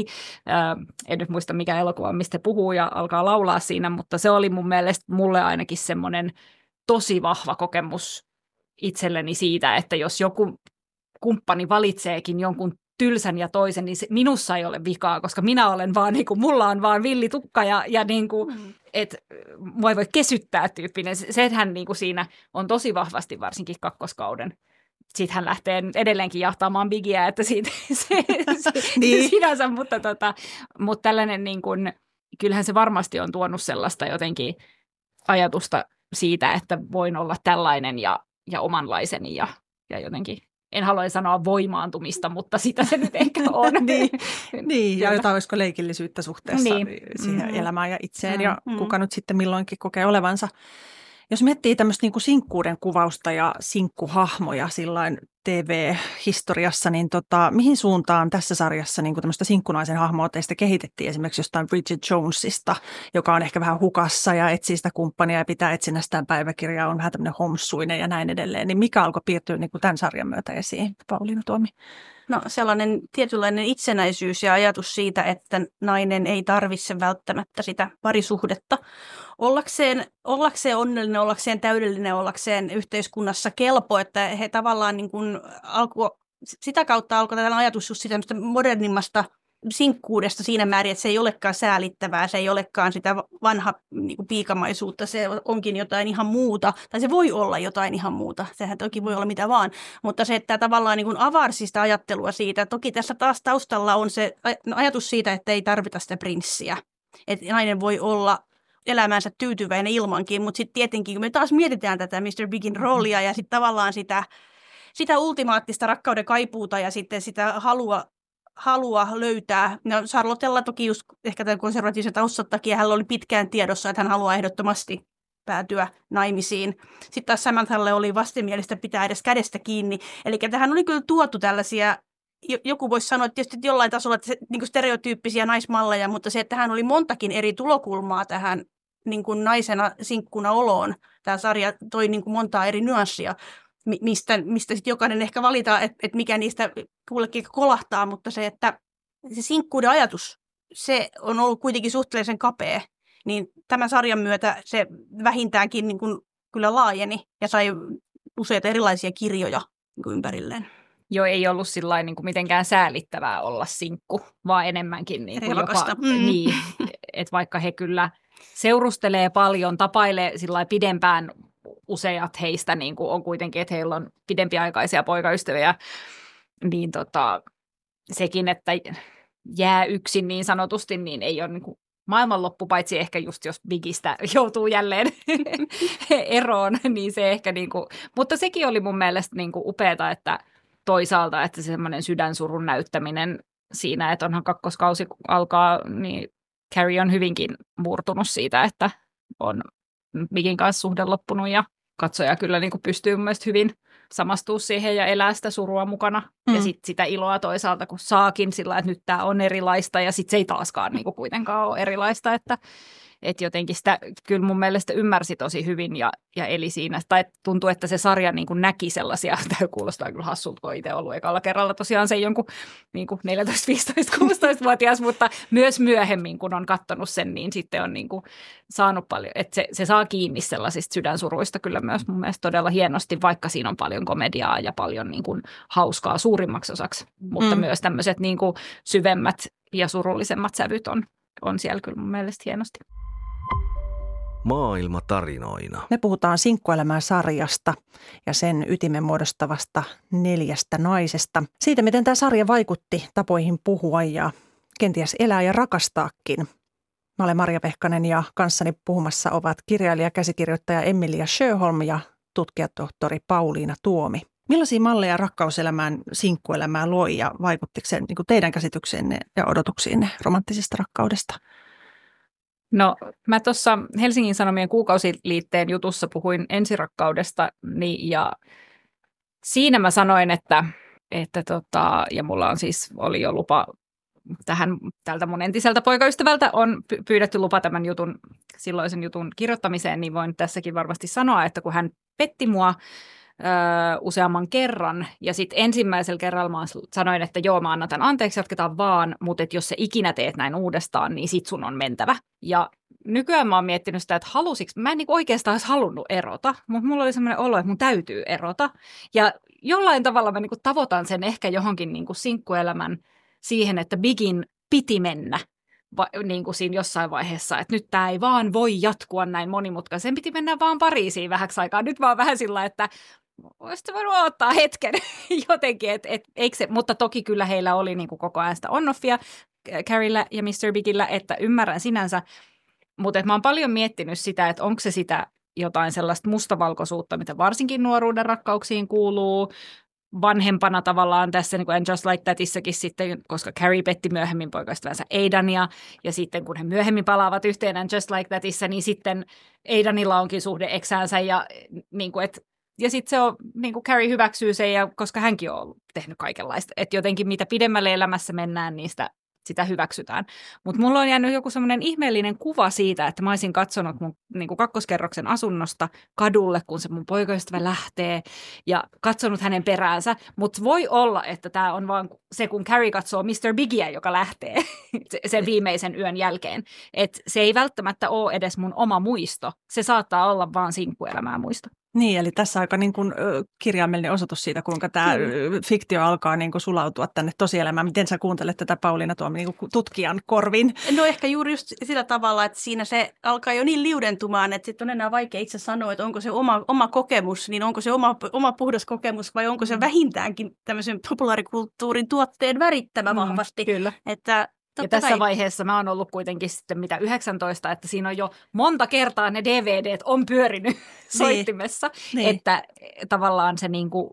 En nyt muista mikä elokuva, mistä puhuu ja alkaa laulaa siinä, mutta se oli mun mielestä mulle ainakin semmoinen tosi vahva kokemus itselleni siitä, että jos joku kumppani valitseekin jonkun tylsän ja toisen, niin minussa ei ole vikaa, koska minä olen vaan, niin kuin, mulla on vaan villitukka ja niin kuin, että mua ei voi kesyttää tyyppinen. Se, että hän niin kuin siinä on tosi vahvasti varsinkin 2. kauden. Sitten hän lähtee edelleenkin jahtaamaan Biggiä, että siitä niin. Sinänsä, mutta tällainen niin kuin, kyllähän se varmasti on tuonut sellaista jotenkin ajatusta siitä, että voin olla tällainen ja omanlaiseni ja jotenkin. En halua sanoa voimaantumista, mutta sitä se nyt ehkä on. niin, ja jotain olisiko leikillisyyttä suhteessa siihen elämään ja itseen, ja kuka nyt sitten milloinkin kokee olevansa. Jos miettii tämmöistä niin kuin sinkkuuden kuvausta ja sinkkuhahmoja sillain TV-historiassa, niin mihin suuntaan tässä sarjassa niin kuin tämmöistä sinkkunaisen hahmoa teistä kehitettiin esimerkiksi jostain Bridget Jonesista, joka on ehkä vähän hukassa ja etsii sitä kumppania ja pitää etsinnästään päiväkirjaa, on vähän tämmöinen homsuinen ja näin edelleen. Niin mikä alkoi piirtyä niin kuin tämän sarjan myötä esiin, Pauliina Tuomi? No sellainen tietynlainen itsenäisyys ja ajatus siitä, että nainen ei tarvitse välttämättä sitä parisuhdetta. Ollakseen onnellinen, ollakseen täydellinen, ollakseen yhteiskunnassa kelpo, että he tavallaan niin kuin sitä kautta alkoi tällainen ajatus just sitä modernimmasta sinkkuudesta siinä määrin, että se ei olekaan säälittävää, se ei olekaan sitä vanha niin kuin piikamaisuutta, se onkin jotain ihan muuta, tai se voi olla jotain ihan muuta, sehän toki voi olla mitä vaan, mutta se, että tavallaan niin kuin avarsi sitä ajattelua siitä, toki tässä taas taustalla on se ajatus siitä, että ei tarvita sitä prinssiä, että nainen voi olla elämänsä tyytyväinen ilmankin, mutta sitten tietenkin, kun me taas mietitään tätä Mr. Bigin roolia ja sitten tavallaan sitä ultimaattista rakkauden kaipuuta ja sitten sitä halua löytää. No Charlottella toki just ehkä tämän konservatiivisen taustan takia hän oli pitkään tiedossa, että hän haluaa ehdottomasti päätyä naimisiin. Sitten taas Samanthalle oli vastenmielistä pitää edes kädestä kiinni. Eli tähän oli kyllä tuotu tällaisia, joku voisi sanoa että tietysti jollain tasolla että se, niin kuin stereotyyppisiä naismalleja, mutta se, että tähän oli montakin eri tulokulmaa tähän niin kuin naisena sinkkuna oloon. Tämä sarja toi niin kuin montaa eri nyanssia, mistä sitten jokainen ehkä valitaan, että mikä niistä kullekin kolahtaa, mutta se, että se sinkkuuden ajatus, se on ollut kuitenkin suhteellisen kapea, niin tämän sarjan myötä se vähintäänkin niin kuin kyllä laajeni ja sai useita erilaisia kirjoja niin kuin ympärilleen. Joo, ei ollut sillain niin kuin mitenkään säälittävää olla sinkku, vaan enemmänkin niin kuin jopa, niin, että vaikka he kyllä seurustelee paljon, tapailee sillain pidempään, useat heistä niin kuin on kuitenkin, että heillä on pidempiaikaisia poikaystäviä, niin sekin, että jää yksin niin sanotusti, niin ei ole niin kuin maailmanloppu, paitsi ehkä just jos Bigistä joutuu jälleen eroon, niin se ehkä niin kuin, mutta sekin oli mun mielestä niin kuin upeata, että toisaalta, että se semmoinen sydänsurun näyttäminen siinä, että onhan kakkoskausi alkaa, niin Carrie on hyvinkin murtunut siitä, että on Bigin kanssa suhde loppunut ja katsoja kyllä niin kuin pystyy mun mielestä hyvin samastua siihen ja elää sitä surua mukana. Ja sitten sitä iloa toisaalta, kun saakin sillä, että nyt tämä on erilaista ja sitten se ei taaskaan niin kuin kuitenkaan ole erilaista, että jotenkin sitä kyllä mun mielestä ymmärsi tosi hyvin ja eli siinä. Tai tuntuu, että se sarja niin kuin näki sellaisia, tämä kuulostaa kyllä hassulta, kun itse ollut ekalla kerralla tosiaan se jonkun niin kuin 14, 15, 16-vuotias, mutta myös myöhemmin, kun on katsonut sen, niin sitten on niin kuin saanut paljon, että se saa kiinni sellaisista sydänsuruista kyllä myös mun mielestä todella hienosti, vaikka siinä on paljon komediaa ja paljon niin kuin hauskaa suurimmaksi osaksi, mutta myös tämmöiset niin kuin syvemmät ja surullisemmat sävyt on siellä kyllä mun mielestä hienosti. Maailma tarinoina. Me puhutaan Sinkkuelämää sarjasta ja sen ytimen muodostavasta 4 naisesta. Siitä, miten tämä sarja vaikutti tapoihin puhua ja kenties elää ja rakastaakin. Mä olen Marja Pehkanen ja kanssani puhumassa ovat kirjailija, käsikirjoittaja Emilia Sjöholm ja tutkijatohtori Pauliina Tuomi. Millaisia malleja rakkauselämään, sinkkuelämään loi ja vaikuttiko se niin kuin teidän käsitykseenne ja odotuksiinne romanttisesta rakkaudesta? No mä tuossa Helsingin Sanomien kuukausiliitteen jutussa puhuin ensirakkaudesta ja siinä mä sanoin, että ja mulla on siis oli jo lupa tältä mun entiseltä poikaystävältä on pyydetty lupa tämän silloisen jutun kirjoittamiseen, niin voin tässäkin varmasti sanoa, että kun hän petti mua useamman kerran ja sitten ensimmäisellä kerralla mä sanoin, että joo mä annan tämän anteeksi, jatketaan vaan, mutta että jos sä ikinä teet näin uudestaan, niin sit sun on mentävä. Ja nykyään mä oon miettinyt sitä, että mä en niin oikeastaan olisi halunnut erota, mutta mulla oli sellainen olo, että mun täytyy erota. Ja jollain tavalla mä niin tavoitan sen ehkä johonkin niin sinkkuelämän siihen, että Bigin piti mennä. Niin kuin siinä jossain vaiheessa, että nyt tämä ei vaan voi jatkua näin monimutkaisesti. Sen piti mennä vaan Pariisiin vähäksi aikaa. Nyt vaan vähän sillä, että olisit voinut odottaa hetken jotenkin, mutta toki kyllä heillä oli niin kuin koko ajan sitä on-offia Carriella ja Mr. Bigillä, että ymmärrän sinänsä, mutta mä oon paljon miettinyt sitä, että onko se sitä jotain sellaista mustavalkoisuutta, mitä varsinkin nuoruuden rakkauksiin kuuluu, vanhempana tavallaan tässä niin kuin And Just Like Thatissäkin sitten, koska Carrie petti myöhemmin poikaystävänsä Aidania, ja sitten kun he myöhemmin palaavat yhteen And Just Like Thatissa, niin sitten Aidanilla onkin suhde eksäänsä, niin kuin, ja sitten se on, niin kuin Carrie hyväksyy sen, ja koska hänkin on tehnyt kaikenlaista, että jotenkin mitä pidemmälle elämässä mennään, niin sitä hyväksytään. Mutta mulla on jäänyt joku semmoinen ihmeellinen kuva siitä, että mä olisin katsonut mun niin kuin kakkoskerroksen asunnosta kadulle, kun se mun poikaystävä lähtee ja katsonut hänen peräänsä. Mutta voi olla, että tämä on vaan se, kun Carrie katsoo Mr. Bigia, joka lähtee sen viimeisen yön jälkeen. Että se ei välttämättä ole edes mun oma muisto. Se saattaa olla vaan sinkkuelämää muisto. Niin, eli tässä aika niin kuin kirjaimellinen osoitus siitä, kuinka tämä fiktio alkaa niin kuin sulautua tänne tosielämään. Miten sä kuuntelet tätä Pauliina Tuomi niin kuin tutkijan korvin? No ehkä juuri just sillä tavalla, että siinä se alkaa jo niin liudentumaan, että sitten on enää vaikea itse sanoa, että onko se oma kokemus, niin onko se oma puhdas kokemus vai onko se vähintäänkin tämmöisen populaarikulttuurin tuotteen värittämä vahvasti. Kyllä. Että ja tässä vaiheessa mä oon ollut kuitenkin sitten 19, että siinä on jo monta kertaa ne DVDt on pyörinyt soittimessa, että tavallaan se niinku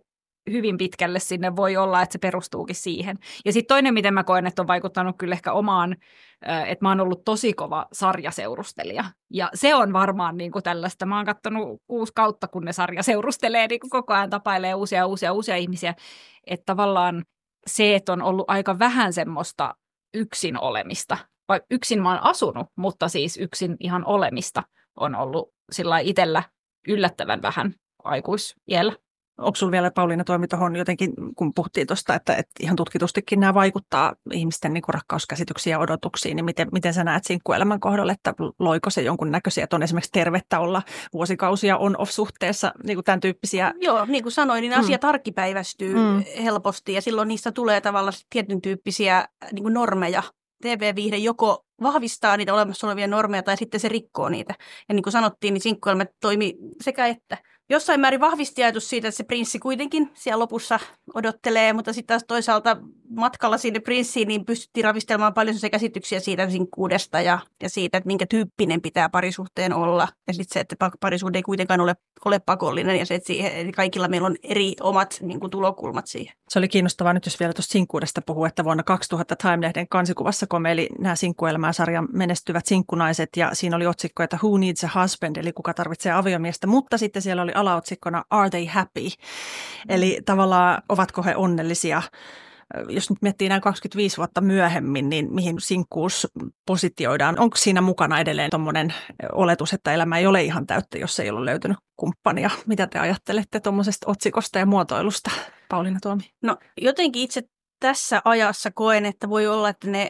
hyvin pitkälle sinne voi olla, että se perustuukin siihen. Ja sitten toinen, miten mä koen, että on vaikuttanut kyllä ehkä omaan, että mä oon ollut tosi kova sarjaseurustelija. Ja se on varmaan niin kuin tällaista. Mä oon katsonut 6 kautta, kun ne sarjaseurustelee, niin kuin koko ajan tapailee uusia ihmisiä. Että tavallaan se, että on ollut aika vähän semmoista yksin olemista. Vai yksin mä oon asunut, mutta siis yksin ihan olemista on ollut sillä itsellä yllättävän vähän aikuisiällä. Onko sinulla vielä, Pauliina, toimi tuohon jotenkin, kun puhuttiin tuosta, että ihan tutkitustikin nämä vaikuttaa ihmisten niin kuin rakkauskäsityksiin ja odotuksiin, niin miten sä näet sinkkuelämän kohdalla, että loiko se jonkun näköisiä, että on esimerkiksi tervettä olla vuosikausia on-off-suhteessa, niin kuin tämän tyyppisiä? Joo, niin kuin sanoin, niin asiat arkipäiväistyy helposti ja silloin niistä tulee tavallaan tietyn tyyppisiä niin kuin normeja. TV-viihde joko vahvistaa niitä olemassa olevia normeja tai sitten se rikkoo niitä. Ja niin kuin sanottiin, niin sinkkuelämä toimi sekä että. Jossain määrin vahvisti ajatus siitä, että se prinssi kuitenkin siellä lopussa odottelee, mutta sitten taas toisaalta matkalla sinne prinssiin niin pystyttiin ravistelmaan paljon se käsityksiä siitä sinkkuudesta ja siitä, että minkä tyyppinen pitää parisuhteen olla. Ja sitten se, että parisuhde ei kuitenkaan ole pakollinen ja se, että kaikilla meillä on eri omat niin kuin tulokulmat siihen. Se oli kiinnostavaa nyt, jos vielä tuosta sinkkuudesta puhuu, että vuonna 2000 Time-lehden kansikuvassa komeili nämä sinkkuelämää-sarjan menestyvät sinkkunaiset ja siinä oli otsikko, että Who needs a husband, eli kuka tarvitsee aviomiestä, mutta sitten siellä oli alaotsikkona Are they happy? Eli tavallaan ovatko he onnellisia? Jos nyt miettii näin 25 vuotta myöhemmin, niin mihin sinkkuus positioidaan? Onko siinä mukana edelleen tuommoinen oletus, että elämä ei ole ihan täyttä, jos ei ole löytynyt kumppania? Mitä te ajattelette tuommoisesta otsikosta ja muotoilusta, Pauliina Tuomi? No jotenkin itse tässä ajassa koen, että voi olla, että ne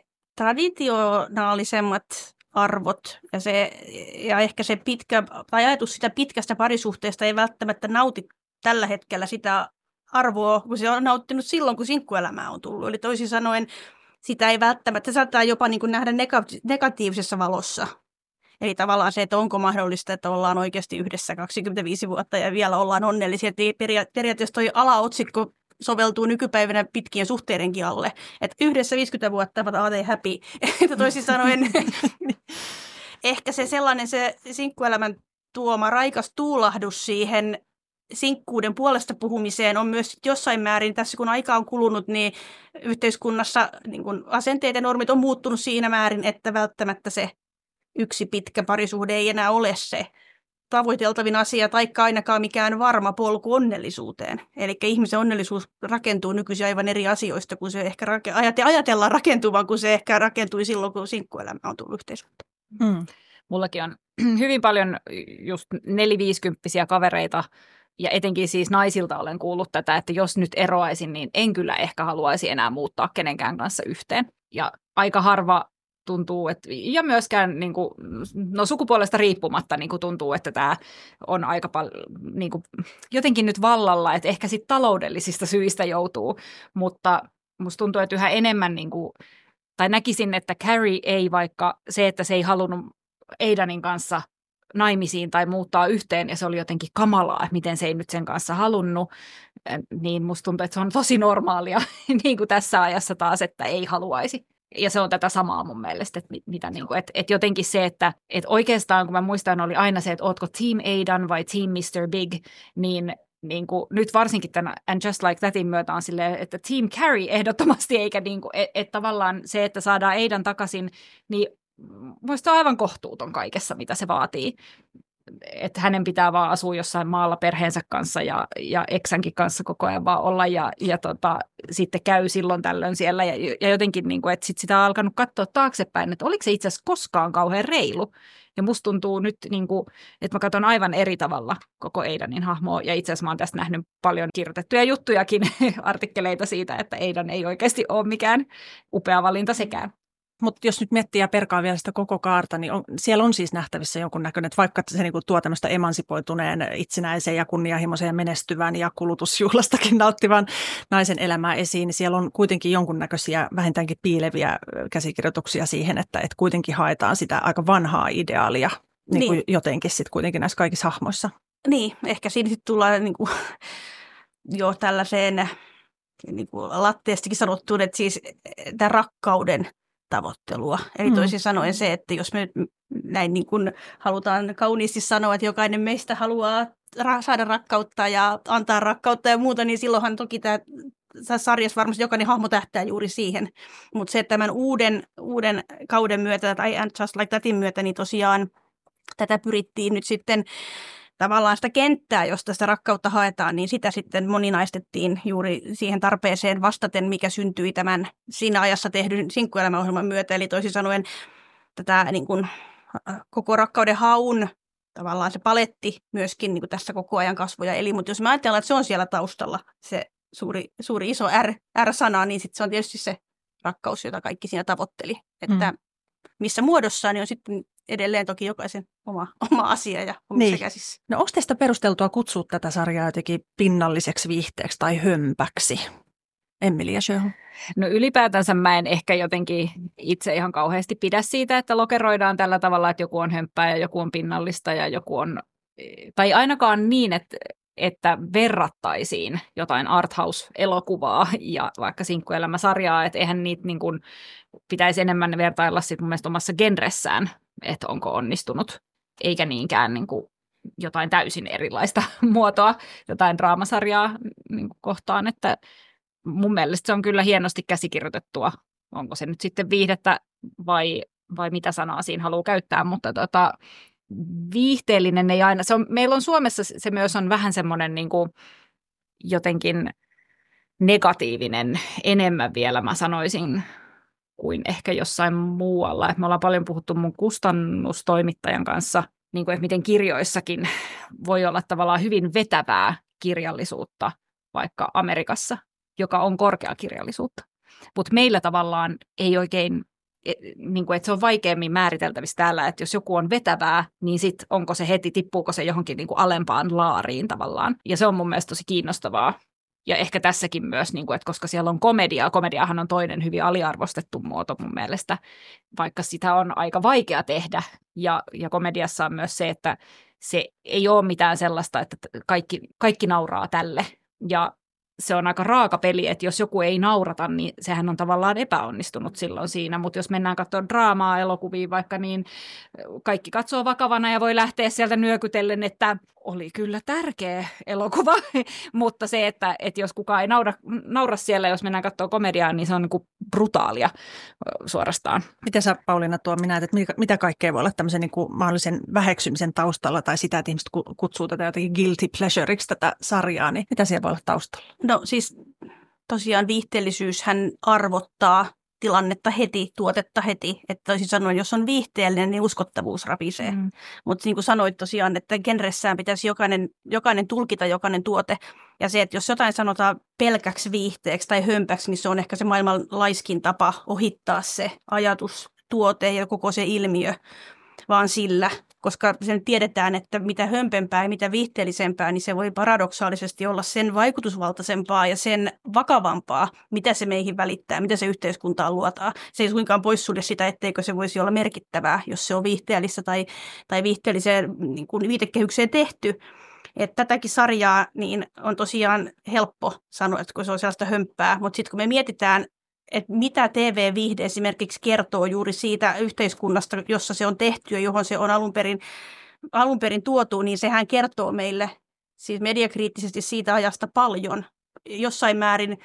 traditionaalisemmat arvot ja ehkä se ajatus sitä pitkästä parisuhteesta ei välttämättä nauti tällä hetkellä sitä arvoa, kun se on nauttinut silloin, kun sinkkuelämää on tullut. Eli toisin sanoen sitä ei välttämättä, se saattaa jopa niin kuin nähdä negatiivisessa valossa. Eli tavallaan se, että onko mahdollista, että ollaan oikeasti yhdessä 25 vuotta ja vielä ollaan onnellisia. Periaatteessa toi alaotsikko soveltuu nykypäivänä pitkien suhteidenkin alle. Että yhdessä 50 vuotta, but are they happy? Että toisin sanoen ehkä se sellainen se sinkkuelämän tuoma raikas tuulahdus siihen sinkkuuden puolesta puhumiseen on myös jossain määrin, tässä kun aika on kulunut, niin yhteiskunnassa niin kun asenteet ja normit on muuttunut siinä määrin, että välttämättä se yksi pitkä parisuhde ei enää ole se tavoiteltavin asia, taikka ainakaan mikään varma polku onnellisuuteen. Eli ihmisen onnellisuus rakentuu nykyisin aivan eri asioista, kun se ehkä ajatellaan rakentuvan, kun se ehkä rakentui silloin, kun sinkkuelämä on tullut yhteiskuntaan. Mullakin on hyvin paljon just 4-50-vuotiaita kavereita, ja etenkin siis naisilta olen kuullut tätä, että jos nyt eroaisin, niin en kyllä ehkä haluaisi enää muuttaa kenenkään kanssa yhteen. Ja aika harva tuntuu, että, ja myöskään niin kuin, sukupuolesta riippumatta niin kuin tuntuu, että tämä on aika paljon niin kuin, jotenkin nyt vallalla, että ehkä sitten taloudellisista syistä joutuu, mutta musta tuntuu, että yhä enemmän, niin kuin, tai näkisin, että Carrie ei vaikka se, että se ei halunnut Aidanin kanssa naimisiin tai muuttaa yhteen, ja se oli jotenkin kamalaa, että miten se ei nyt sen kanssa halunnut, niin musta tuntuu, että se on tosi normaalia niin kuin tässä ajassa taas, että ei haluaisi. Ja se on tätä samaa mun mielestä, että, mitä, niin kuin, että jotenkin se, että oikeastaan kun mä muistan, oli aina se, että ootko Team Aidan vai Team Mr. Big, niin kuin, nyt varsinkin tämän And Just Like Thatin myötä on silleen, että Team Carrie ehdottomasti, eikä niin kuin, että tavallaan se, että saadaan Aidan takaisin, niin muista on aivan kohtuuton kaikessa, mitä se vaatii. Että hänen pitää vaan asua jossain maalla perheensä kanssa ja eksänkin kanssa koko ajan vaan olla ja sitten käy silloin tällöin siellä ja jotenkin, niin kuin, että sit sitä on alkanut katsoa taaksepäin, että oliko se itse asiassa koskaan kauhean reilu. Ja musta tuntuu nyt, niin kuin, että mä katson aivan eri tavalla koko Aidanin hahmoa ja itse asiassa mä oon tästä nähnyt paljon kirjoitettuja juttujakin, artikkeleita siitä, että Aidan ei oikeasti ole mikään upea valinta sekään. Mutta jos nyt miettii ja perkaa vielä sitä koko kaarta, niin siellä on siis nähtävissä jonkunnäköinen, että vaikka se niinku tuo tämmöistä emansipoituneen, itsenäisen ja kunnianhimoisen ja menestyvän ja kulutusjuhlastakin nauttivan naisen elämää esiin, niin siellä on kuitenkin jonkunnäköisiä vähintäänkin piileviä käsikirjoituksia siihen, että kuitenkin haetaan sitä aika vanhaa ideaalia niin kuin jotenkin sitten kuitenkin näissä kaikissa hahmoissa. Niin, ehkä siinä sitten tullaan niinku jo tällaiseen niinku latteestikin sanottuun, että siis tämän rakkauden tavoittelua. Eli toisin sanoen se, että jos me näin niin kuin halutaan kauniisti sanoa, että jokainen meistä haluaa saada rakkautta ja antaa rakkautta ja muuta, niin silloinhan toki tässä sarjassa varmasti jokainen hahmo tähtää juuri siihen. Mutta se, että tämän uuden kauden myötä tai And Just Like Thatin myötä, niin tosiaan tätä pyrittiin nyt sitten tavallaan sitä kenttää, josta sitä rakkautta haetaan, niin sitä sitten moninaistettiin juuri siihen tarpeeseen vastaten, mikä syntyi tämän siinä ajassa tehdyn sinkkuelämäohjelman myötä. Eli toisin sanoen tätä niin kuin, koko rakkauden haun tavallaan se paletti myöskin niin kuin tässä koko ajan kasvoja. Eli, mutta jos me ajatellaan, että se on siellä taustalla, se suuri iso R-sana, niin sitten se on tietysti se rakkaus, jota kaikki siinä tavoitteli. Että missä muodossa, niin on sitten edelleen toki jokaisen oma asia ja omissa käsissä. No onko teistä perusteltua kutsua tätä sarjaa jotenkin pinnalliseksi viihteeksi tai hömpäksi? Emilia Sjöholm. No ylipäätänsä mä en ehkä jotenkin itse ihan kauheasti pidä siitä, että lokeroidaan tällä tavalla, että joku on hömppää ja joku on pinnallista ja joku on, tai ainakaan niin, että verrattaisiin jotain arthouse-elokuvaa ja vaikka sinkkuelämäsarjaa, että eihän niitä niin kuin pitäisi enemmän vertailla sit mun mielestä omassa genressään, että onko onnistunut, eikä niinkään niin kuin jotain täysin erilaista muotoa, jotain draamasarjaa niin kuin kohtaan, että mun mielestä se on kyllä hienosti käsikirjoitettua. Onko se nyt sitten viihdettä vai mitä sanaa siinä haluaa käyttää, mutta viihteellinen ei aina. Meillä on Suomessa se myös on vähän semmoinen niin kuin jotenkin negatiivinen enemmän vielä, mä sanoisin, kuin ehkä jossain muualla. Et me ollaan paljon puhuttu mun kustannustoimittajan kanssa, niin kuin, että miten kirjoissakin voi olla tavallaan hyvin vetävää kirjallisuutta vaikka Amerikassa, joka on korkeakirjallisuutta. Mutta meillä tavallaan ei oikein, niin kuin, että se on vaikeammin määriteltävissä täällä, että jos joku on vetävää, niin sitten onko se heti, tippuuko se johonkin niin kuin alempaan laariin tavallaan. Ja se on mun mielestä tosi kiinnostavaa. Ja ehkä tässäkin myös, niin kuin, että koska siellä on komediaa, komediahan on toinen hyvin aliarvostettu muoto mun mielestä, vaikka sitä on aika vaikea tehdä. Ja komediassa on myös se, että se ei ole mitään sellaista, että kaikki nauraa tälle. Ja se on aika raaka peli, että jos joku ei naurata, niin sehän on tavallaan epäonnistunut silloin siinä. Mutta jos mennään katsomaan draamaa, elokuvia vaikka, niin kaikki katsoo vakavana ja voi lähteä sieltä nyökytellen, että oli kyllä tärkeä elokuva. Mutta se, että jos kukaan ei naura siellä, jos mennään katsomaan komediaa, niin se on niin kuin brutaalia suorastaan. Miten sä, Pauliina, näet, että mitä kaikkea voi olla tämmöisen niin kuin mahdollisen väheksymisen taustalla tai sitä, että ihmiset kutsuu tätä jotenkin guilty pleasureiksi tätä sarjaa, niin mitä siellä voi olla taustalla? No siis tosiaan viihteellisyyshän arvottaa tilannetta heti, tuotetta heti. Että toisin sanoen, jos on viihteellinen, niin uskottavuus rapisee. Mutta niin kuin sanoit tosiaan, että genressään pitäisi jokainen tulkita jokainen tuote. Ja se, että jos jotain sanotaan pelkäksi viihteeksi tai hömpäksi, niin se on ehkä se maailman laiskin tapa ohittaa se ajatus, tuote ja koko se ilmiö vaan sillä. Koska sen tiedetään, että mitä hömpempää ja mitä viihteellisempää, niin se voi paradoksaalisesti olla sen vaikutusvaltaisempaa ja sen vakavampaa, mitä se meihin välittää, mitä se yhteiskuntaan luotaa. Se ei suinkaan poissulje sitä, etteikö se voisi olla merkittävää, jos se on viihteellistä tai viihteelliseen niin kuin viitekehykseen tehty. Että tätäkin sarjaa niin on tosiaan helppo sanoa, että kun se on sellaista hömppää, mutta sitten kun me mietitään, että mitä TV-viihde esimerkiksi kertoo juuri siitä yhteiskunnasta, jossa se on tehty ja johon se on alun perin tuotu, niin sehän kertoo meille siis mediakriittisesti siitä ajasta paljon. Jossain määrin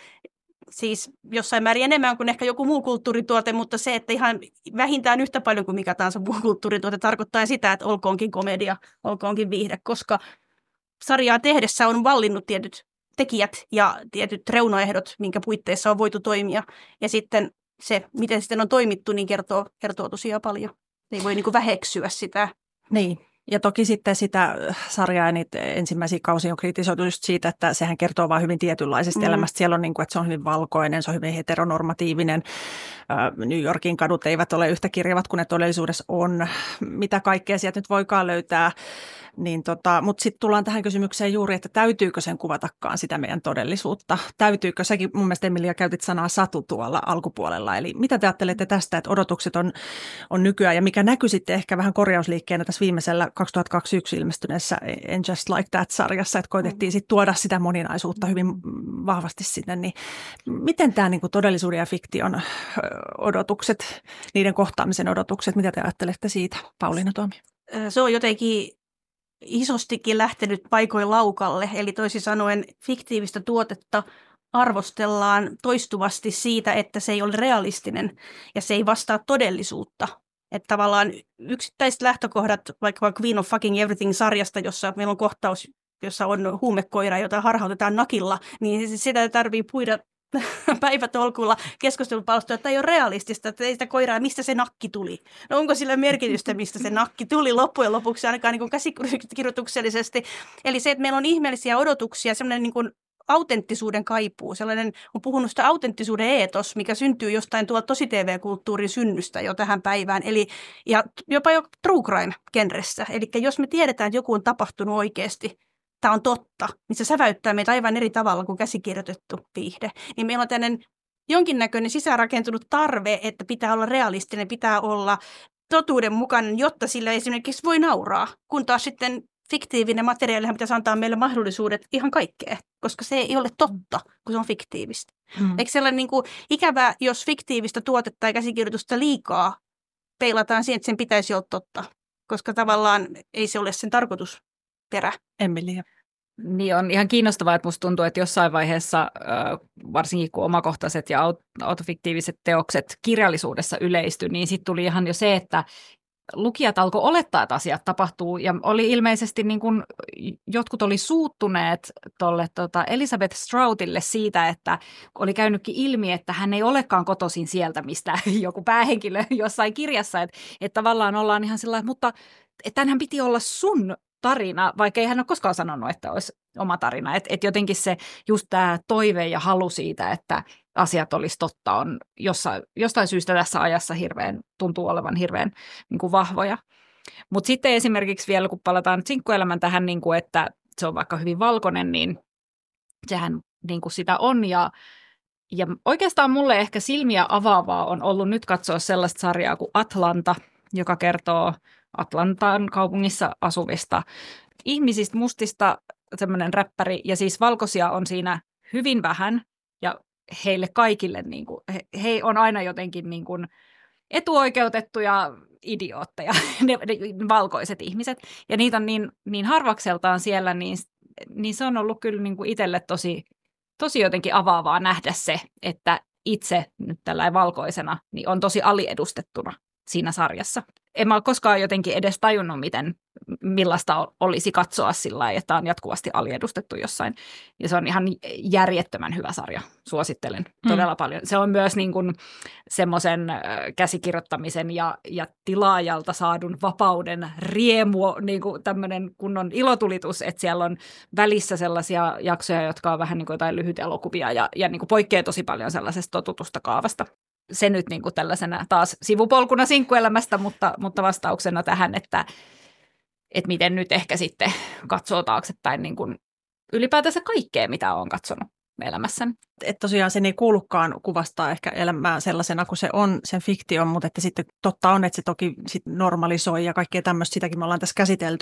enemmän kuin ehkä joku muu kulttuurituote, mutta se, että ihan vähintään yhtä paljon kuin mikä tahansa muu kulttuurituote tarkoittaa sitä, että olkoonkin komedia, olkoonkin viihde, koska sarjaa tehdessä on vallinnut tietyt tekijät ja tietyt reunaehdot, minkä puitteissa on voitu toimia. Ja sitten se, miten sitten on toimittu, niin kertoo tosiaan paljon. Ei voi niin kuin väheksyä sitä. Niin. Ja toki sitten sitä sarjaa niitä ensimmäisiä kausia on kritisoitu just siitä, että sehän kertoo vain hyvin tietynlaisesta elämästä. Siellä on niin kuin, että se on hyvin valkoinen, se on hyvin heteronormatiivinen. New Yorkin kadut eivät ole yhtä kirjavat kuin ne todellisuudessa on. Mitä kaikkea sieltä nyt voikaan löytää. Niin mutta sitten tullaan tähän kysymykseen juuri, että täytyykö sen kuvatakaan sitä meidän todellisuutta? Täytyykö, säkin mun mielestä Emilia käytit sanaa satu tuolla alkupuolella. Eli mitä te ajattelette tästä, että odotukset on nykyään ja mikä näkyi sitten ehkä vähän korjausliikkeenä tässä viimeisellä 2021 ilmestyneessä And Just Like That-sarjassa, että koitettiin sitten tuoda sitä moninaisuutta hyvin vahvasti sinne. Niin miten tämä niin kuin todellisuuden ja fiktion odotukset, niiden kohtaamisen odotukset, mitä te ajattelette siitä, Pauliina Tuomio? Se on jotenkin isostikin lähtenyt paikoin laukalle, eli toisin sanoen fiktiivistä tuotetta arvostellaan toistuvasti siitä, että se ei ole realistinen ja se ei vastaa todellisuutta. Että tavallaan yksittäiset lähtökohdat, vaikka Queen of Fucking Everything-sarjasta, jossa meillä on kohtaus, jossa on huumekoira, jota harhautetaan nakilla, niin sitä tarvii puida päivätolkulla keskustelupalstoja, että ei ole realistista, että ei sitä koiraa, mistä se nakki tuli. No onko sillä merkitystä, mistä se nakki tuli loppujen lopuksi, ainakaan niin kuin käsikirjoituksellisesti. Eli se, että meillä on ihmeellisiä odotuksia, sellainen niin kuin autenttisuuden kaipuu, sellainen, on puhunut sitä autenttisuuden eetos, mikä syntyy jostain tuolta tosi-tv-kulttuurin synnystä jo tähän päivään, eli, ja jopa jo true crime-genressä. Eli jos me tiedetään, että joku on tapahtunut oikeasti, tämä on totta, niin se säväyttää meitä aivan eri tavalla kuin käsikirjoitettu viihde. Niin meillä on tämmöinen jonkinnäköinen sisäänrakentunut tarve, että pitää olla realistinen, pitää olla totuudenmukainen, jotta sillä esimerkiksi voi nauraa, kun taas sitten fiktiivinen materiaalihan pitäisi antaa meille mahdollisuudet ihan kaikkea, koska se ei ole totta, kun se on fiktiivistä. Eikö sellainen niin kuin ikävä, jos fiktiivistä tuotetta ja käsikirjoitusta liikaa peilataan siihen, että sen pitäisi olla totta, koska tavallaan ei se ole sen tarkoitusperä. Emilia. Niin on ihan kiinnostavaa, että musta tuntuu, että jossain vaiheessa, varsinkin kun omakohtaiset ja autofiktiiviset teokset kirjallisuudessa yleistyi, niin sitten tuli ihan jo se, että lukijat alkoi olettaa, että asiat tapahtuu, ja oli ilmeisesti niin kuin, jotkut oli suuttuneet tuolle Elizabeth Stroutille siitä, että oli käynytkin ilmi, että hän ei olekaan kotoisin sieltä, mistä joku päähenkilö jossain kirjassa, että tavallaan ollaan ihan sillä, mutta tämänhän piti olla sun tarina, vaikka ei hän ole koskaan sanonut, että olisi oma tarina. Et jotenkin se just tämä toive ja halu siitä, että asiat olisi totta, on jostain syystä tässä ajassa tuntuu olevan hirveän niin kuin vahvoja. Mutta sitten esimerkiksi vielä, kun palataan sinkkuelämän tähän, niin kuin, että se on vaikka hyvin valkoinen, niin sehän niin kuin sitä on. Ja oikeastaan mulle ehkä silmiä avaavaa on ollut nyt katsoa sellaista sarjaa kuin Atlanta, joka kertoo Atlantan kaupungissa asuvista ihmisistä, mustista, semmoinen räppäri, ja siis valkoisia on siinä hyvin vähän, ja heille kaikille, niin kuin, he on aina jotenkin niin kuin etuoikeutettuja idiootteja, ne valkoiset ihmiset, ja niitä on niin harvakseltaan siellä, niin se on ollut kyllä niin kuin itselle tosi jotenkin avaavaa nähdä se, että itse nyt tällainen valkoisena niin on tosi aliedustettuna siinä sarjassa. En mä ole koskaan jotenkin edes tajunnut, millaista olisi katsoa sillä lailla, että on jatkuvasti aliedustettu jossain. Ja se on ihan järjettömän hyvä sarja. Suosittelen todella paljon. Se on myös niin kuin semmoisen käsikirjoittamisen ja tilaajalta saadun vapauden riemu, niin kuin tämmöinen kunnon ilotulitus, että siellä on välissä sellaisia jaksoja, jotka on vähän niin kuin jotain lyhyt elokuvia ja niin kuin poikkeaa tosi paljon sellaisesta totutusta kaavasta. Se nyt niin kuin tällaisena taas sivupolkuna sinkkuelämästä, mutta vastauksena tähän, että miten nyt ehkä sitten katsoo taaksepäin niin kuin ylipäätänsä kaikkea, mitä olen katsonut elämässäni. Että tosiaan sen ei kuulukaan kuvastaa ehkä elämää sellaisena kuin se on, sen fiktion, mutta että sitten totta on, että se toki sit normalisoi ja kaikkea tämmöistä, sitäkin me ollaan tässä käsitelty.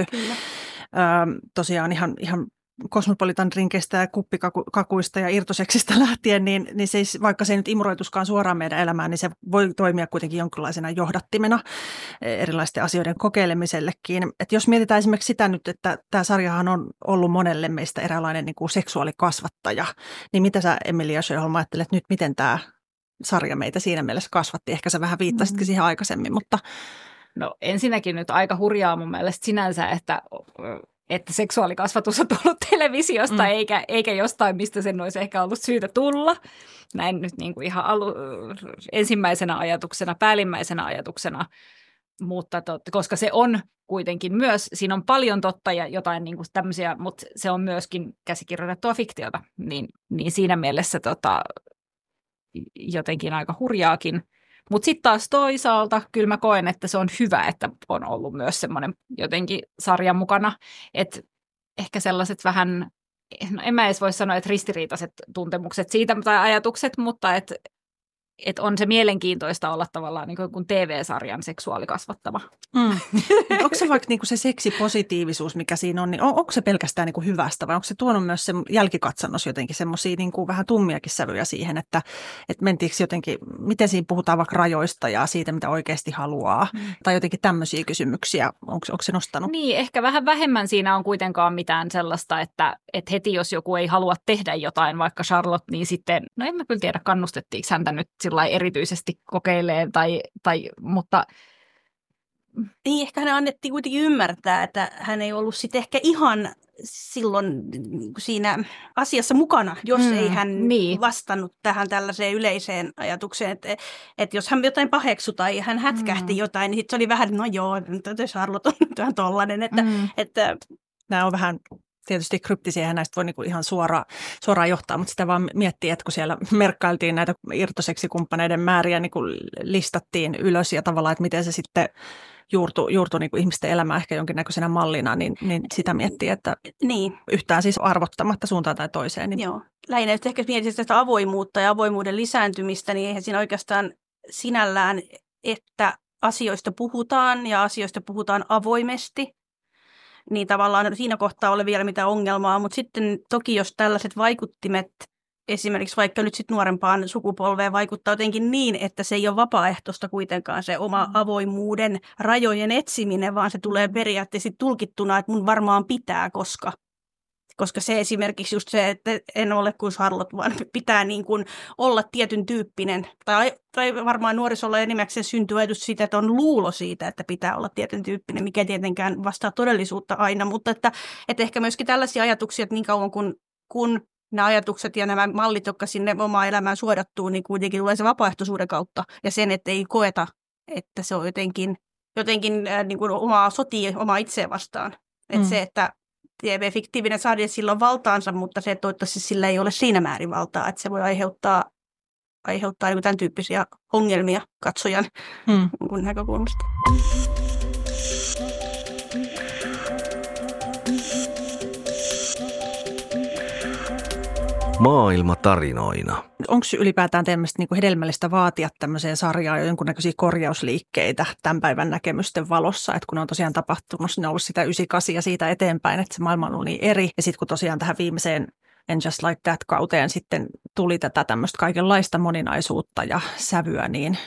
Tosiaan ihan Cosmopolitan drinkeistä ja kuppikakuista ja irtoseksistä lähtien, niin se ei, vaikka se ei nyt imuroituskaan suoraan meidän elämään, niin se voi toimia kuitenkin jonkinlaisena johdattimena erilaisten asioiden kokeilemisellekin. Et jos mietitään esimerkiksi sitä nyt, että tämä sarjahan on ollut monelle meistä eräänlainen niin kuin seksuaalikasvattaja, niin mitä sä, Emilia Sjöholm, ajattelet nyt, miten tämä sarja meitä siinä mielessä kasvatti? Ehkä sä vähän viittasitkin siihen aikaisemmin, mutta... No ensinnäkin nyt aika hurjaa mun mielestä sinänsä, että seksuaalikasvatus on tullut televisiosta eikä jostain, mistä sen olisi ehkä ollut syytä tulla. Näin nyt niin kuin ihan ensimmäisenä ajatuksena, päällimmäisenä ajatuksena, mutta koska se on kuitenkin myös, siinä on paljon totta ja jotain niin kuin tämmöisiä, mutta se on myöskin käsikirjoitettua fiktiota, niin siinä mielessä jotenkin aika hurjaakin. Mutta sitten taas toisaalta kyllä mä koen, että se on hyvä, että on ollut myös semmoinen jotenkin sarjan mukana, että ehkä sellaiset vähän, no en mä edes voi sanoa, että ristiriitaiset tuntemukset siitä tai ajatukset, mutta että on se mielenkiintoista olla tavallaan niin kuin TV-sarjan seksuaalikasvattama. Onko se vaikka niin kuin se seksipositiivisuus, mikä siinä on, niin onko se pelkästään niin kuin hyvästä vai onko se tuonut myös se jälkikatsannossa jotenkin semmoisia niin kuin vähän tummiakin sävyjä siihen, että mentiinkö jotenkin, miten siinä puhutaan vaikka rajoista ja siitä, mitä oikeasti haluaa tai jotenkin tämmöisiä kysymyksiä, onko se nostanut? Niin, ehkä vähän vähemmän siinä on kuitenkaan mitään sellaista, että heti jos joku ei halua tehdä jotain, vaikka Charlotte, niin sitten, no en mä kyllä tiedä, kannustettiinko häntä nyt sillä erityisesti kokeilee, mutta... Niin, ehkä hän annettiin kuitenkin ymmärtää, että hän ei ollut sitten ehkä ihan silloin siinä asiassa mukana, jos ei hän vastannut tähän tällaiseen yleiseen ajatukseen, että jos hän jotain paheksui tai hän hätkähti jotain, niin sitten se oli vähän, no joo, Charlotte on vähän tollainen, että... Nämä on vähän... Tietysti kryptisiä näistä voi niinku ihan suoraan johtaa, mutta sitä vaan miettii, että kun siellä merkkailtiin näitä irtoseksikumppaneiden määriä, niin kun listattiin ylös ja tavallaan, että miten se sitten juurtui niinku ihmisten elämään ehkä jonkinnäköisenä mallina, niin sitä miettii, että yhtään siis arvottamatta suuntaan tai toiseen. Niin... Joo, lähinnä jos ehkä mietit tästä avoimuutta ja avoimuuden lisääntymistä, niin eihän siinä oikeastaan sinällään, että asioista puhutaan ja asioista puhutaan avoimesti. Niin tavallaan siinä kohtaa ole vielä mitään ongelmaa, mutta sitten toki jos tällaiset vaikuttimet, esimerkiksi vaikka nyt sitten nuorempaan sukupolveen vaikuttaa jotenkin niin, että se ei ole vapaaehtoista kuitenkaan se oma avoimuuden rajojen etsiminen, vaan se tulee periaatteessa tulkittuna, että mun varmaan pitää, koska se esimerkiksi just se, että en ole kuin Charlotte, vaan pitää niin kuin olla tietyn tyyppinen. Tai varmaan nuorisolla enimmäkseen syntyy ajatus siitä, että on luulo siitä, että pitää olla tietyn tyyppinen, mikä tietenkään vastaa todellisuutta aina. Mutta että ehkä myöskin tällaisia ajatuksia, että niin kauan kun nämä ajatukset ja nämä mallit, jotka sinne omaan elämään suodattuu, niin kuitenkin tulee se vapaaehtoisuuden kautta. Ja sen, että ei koeta, että se on jotenkin niin kuin sotii omaa itseä vastaan. Että se, että TV-fiktiivinen sarja sillä on valtaansa, mutta se toivottavasti sillä ei ole siinä määrin valtaa, että se voi aiheuttaa niin tämän tyyppisiä ongelmia katsojan näkökulmasta. Maailma tarinoina. Onko ylipäätään tämmöistä niin kuin hedelmällistä vaatia tämmöiseen sarjaan jonkunnäköisiä korjausliikkeitä tämän päivän näkemysten valossa, että kun ne on tosiaan tapahtunut, ne on ollut sitä 98 ja siitä eteenpäin, että se maailma on ollut niin eri. Ja sitten kun tosiaan tähän viimeiseen And Just Like That-kauteen sitten tuli tätä tämmöistä kaikenlaista moninaisuutta ja sävyä, niin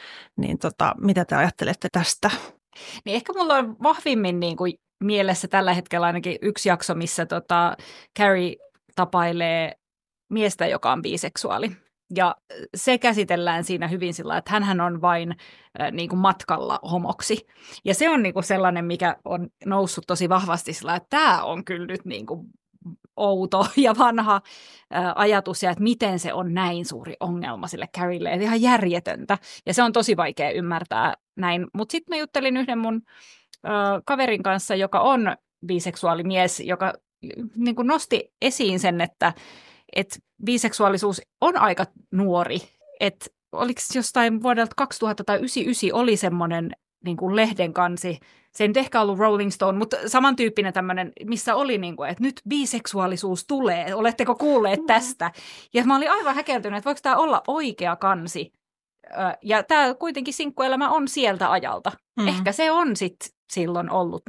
mitä te ajattelette tästä? Niin ehkä mulla on vahvimmin niin kuin mielessä tällä hetkellä ainakin yksi jakso, missä Carrie tapailee miestä, joka on biseksuaali. Ja se käsitellään siinä hyvin sillä, että hänhän on vain niin kuin matkalla homoksi. Ja se on niin kuin sellainen, mikä on noussut tosi vahvasti sillä, että tämä on kyllä nyt niin kuin outo ja vanha ajatus, ja että miten se on näin suuri ongelma sille Carrielle. Että ihan järjetöntä. Ja se on tosi vaikea ymmärtää näin. Mutta sitten mä juttelin yhden mun kaverin kanssa, joka on biseksuaalimies, joka niin kuin nosti esiin sen, että biseksuaalisuus on aika nuori. Että oliko jostain vuodelta 2000 tai 1999 oli semmoinen niin kuin lehden kansi. Se ei nyt ehkä ollut Rolling Stone, mutta samantyyppinen tämmöinen, missä oli, niin kuin, että nyt biseksuaalisuus tulee. Oletteko kuulleet tästä? Ja mä olin aivan häkeltynyt, että voiko tämä olla oikea kansi. Ja tämä kuitenkin sinkkuelämä on sieltä ajalta. Ehkä se on sitten silloin ollut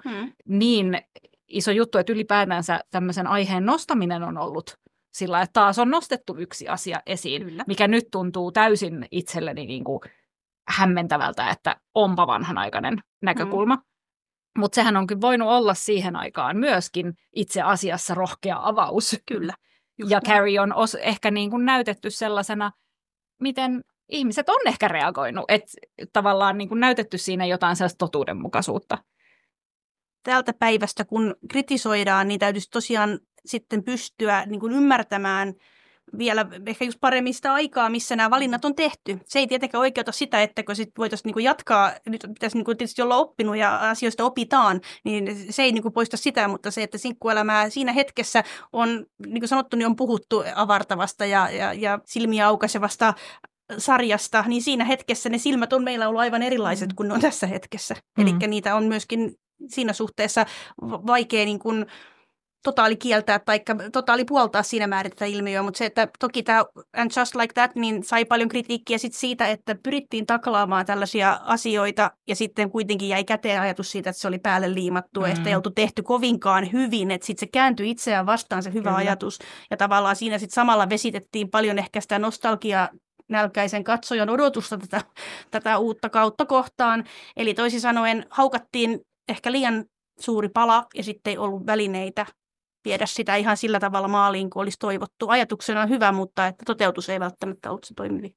niin iso juttu, että ylipäätänsä tämmöisen aiheen nostaminen on ollut sillä, että taas on nostettu yksi asia esiin, mikä nyt tuntuu täysin itselleni niin kuin hämmentävältä, että onpa vanhanaikainen näkökulma. Mutta sehän on kyllä voinut olla siihen aikaan myöskin itse asiassa rohkea avaus. Kyllä. Ja Carrie on ehkä niin kuin näytetty sellaisena, miten ihmiset on ehkä reagoinut, että tavallaan niin kuin näytetty siinä jotain sellaista totuudenmukaisuutta. Tältä päivästä, kun kritisoidaan, niin täytyisi tosiaan sitten pystyä niin kuin ymmärtämään vielä ehkä just paremmin sitä aikaa, missä nämä valinnat on tehty. Se ei tietenkään oikeuta sitä, että kun sit voitaisiin niin kuin jatkaa, nyt pitäisi niin kuin tietysti olla oppinut ja asioista opitaan, niin se ei niin kuin poista sitä, mutta se, että sinkkuelämää siinä hetkessä on, niin kuin sanottu, niin on puhuttu avartavasta ja silmiä aukaisevasta sarjasta, niin siinä hetkessä ne silmät on meillä ollut aivan erilaiset kuin ne on tässä hetkessä. Eli niitä on myöskin siinä suhteessa vaikea niin kuin totaali kieltää tai totaali puoltaa siinä määrin tätä ilmiöä, mutta se, että toki tämä And Just Like That niin sai paljon kritiikkiä sit siitä, että pyrittiin taklaamaan tällaisia asioita ja sitten kuitenkin jäi käteen ajatus siitä, että se oli päälle liimattu ja sitä ei oltu tehty kovinkaan hyvin, että sitten se kääntyi itseään vastaan se hyvä ajatus ja tavallaan siinä sitten samalla vesitettiin paljon ehkä sitä nostalgiaa nälkäisen katsojan odotusta tätä uutta kautta kohtaan. Eli toisin sanoen haukattiin ehkä liian suuri pala ja sitten ei ollut välineitä viedä sitä ihan sillä tavalla maaliin, kuin olisi toivottu. Ajatuksena on hyvä, mutta että toteutus ei välttämättä ollut se toimivi.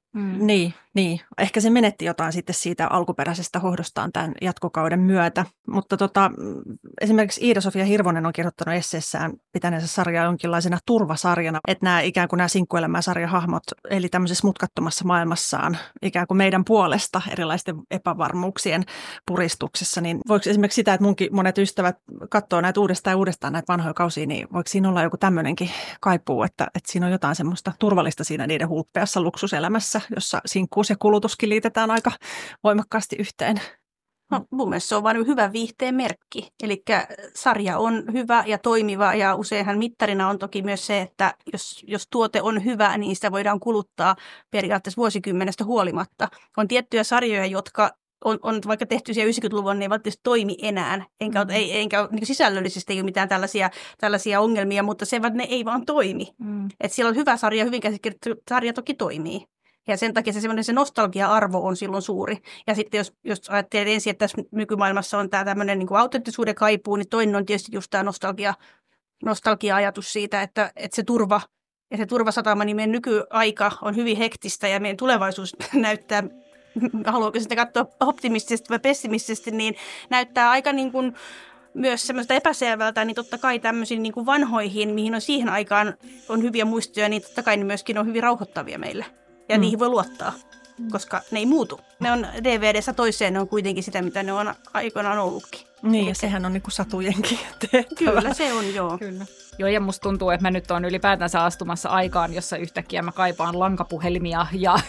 Niin. Ehkä se menetti jotain sitten siitä alkuperäisestä hohdostaan tämän jatkokauden myötä. Mutta esimerkiksi Iida-Sofia Hirvonen on kirjoittanut esseessään pitäneensä sarjaa jonkinlaisena turvasarjana. Että nämä ikään kuin nämä sinkkuelämää-sarjahahmot eli tämmöisessä mutkattomassa maailmassaan ikään kuin meidän puolesta erilaisten epävarmuuksien puristuksessa. Niin voiko esimerkiksi sitä, että munkin monet ystävät katsoo näitä uudestaan näitä vanhoja kausia, niin voiko siinä olla joku tämmöinenkin kaipuu, että siinä on jotain semmoista turvallista siinä niiden hulppeassa luksuselämässä, jossa sinkkuus ja kulutuskin liitetään aika voimakkaasti yhteen? No, mun mielestä se on vain hyvä viihteen merkki. Eli sarja on hyvä ja toimiva ja useinhan mittarina on toki myös se, että jos tuote on hyvä, niin sitä voidaan kuluttaa periaatteessa vuosikymmenestä huolimatta. On tiettyjä sarjoja, jotka on vaikka tehty siellä 90-luvun, niin ei välttämättä toimi enää. Enkä niin sisällöllisesti ei ole mitään tällaisia ongelmia, mutta ne ei vaan toimi. Että siellä on hyvä sarja, hyvin käsikirjoitettu sarja toki toimii. Ja sen takia se nostalgia-arvo on silloin suuri. Ja sitten jos ajattelet ensin, että tässä nykymaailmassa on tämä tämmöinen niin kuin autenttisuuden kaipuu, niin toinen on tietysti just tämä nostalgia-ajatus siitä, että se turva ja se turvasatama, niin meidän nykyaika on hyvin hektistä ja meidän tulevaisuus näyttää, haluanko sitä katsoa optimistisesti vai pessimistisesti, niin näyttää aika niin kuin myös semmoista epäselvältä, niin totta kai tämmöisiin niin kuin vanhoihin, mihin on siihen aikaan on hyviä muistoja, niin totta kai ne myöskin on hyvin rauhoittavia meille. Ja niihin voi luottaa, koska ne ei muutu. Ne on DVD:ssä toiseen, ne on kuitenkin sitä, mitä ne on aikoinaan ollutkin. Niin, ja sehän on niin kuin satujenkin tehtävä. Kyllä, se on, joo. Kyllä. Joo, ja musta tuntuu, että mä nyt oon ylipäätänsä astumassa aikaan, jossa yhtäkkiä mä kaipaan lankapuhelimia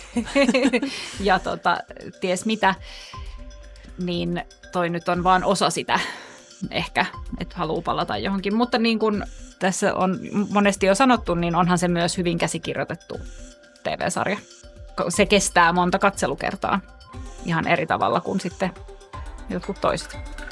ja ties mitä. Niin toi nyt on vaan osa sitä ehkä, että haluaa palata johonkin. Mutta niin kuin tässä on monesti jo sanottu, niin onhan se myös hyvin käsikirjoitettu TV-sarja. Se kestää monta katselukertaa ihan eri tavalla kuin sitten jotkut toiset.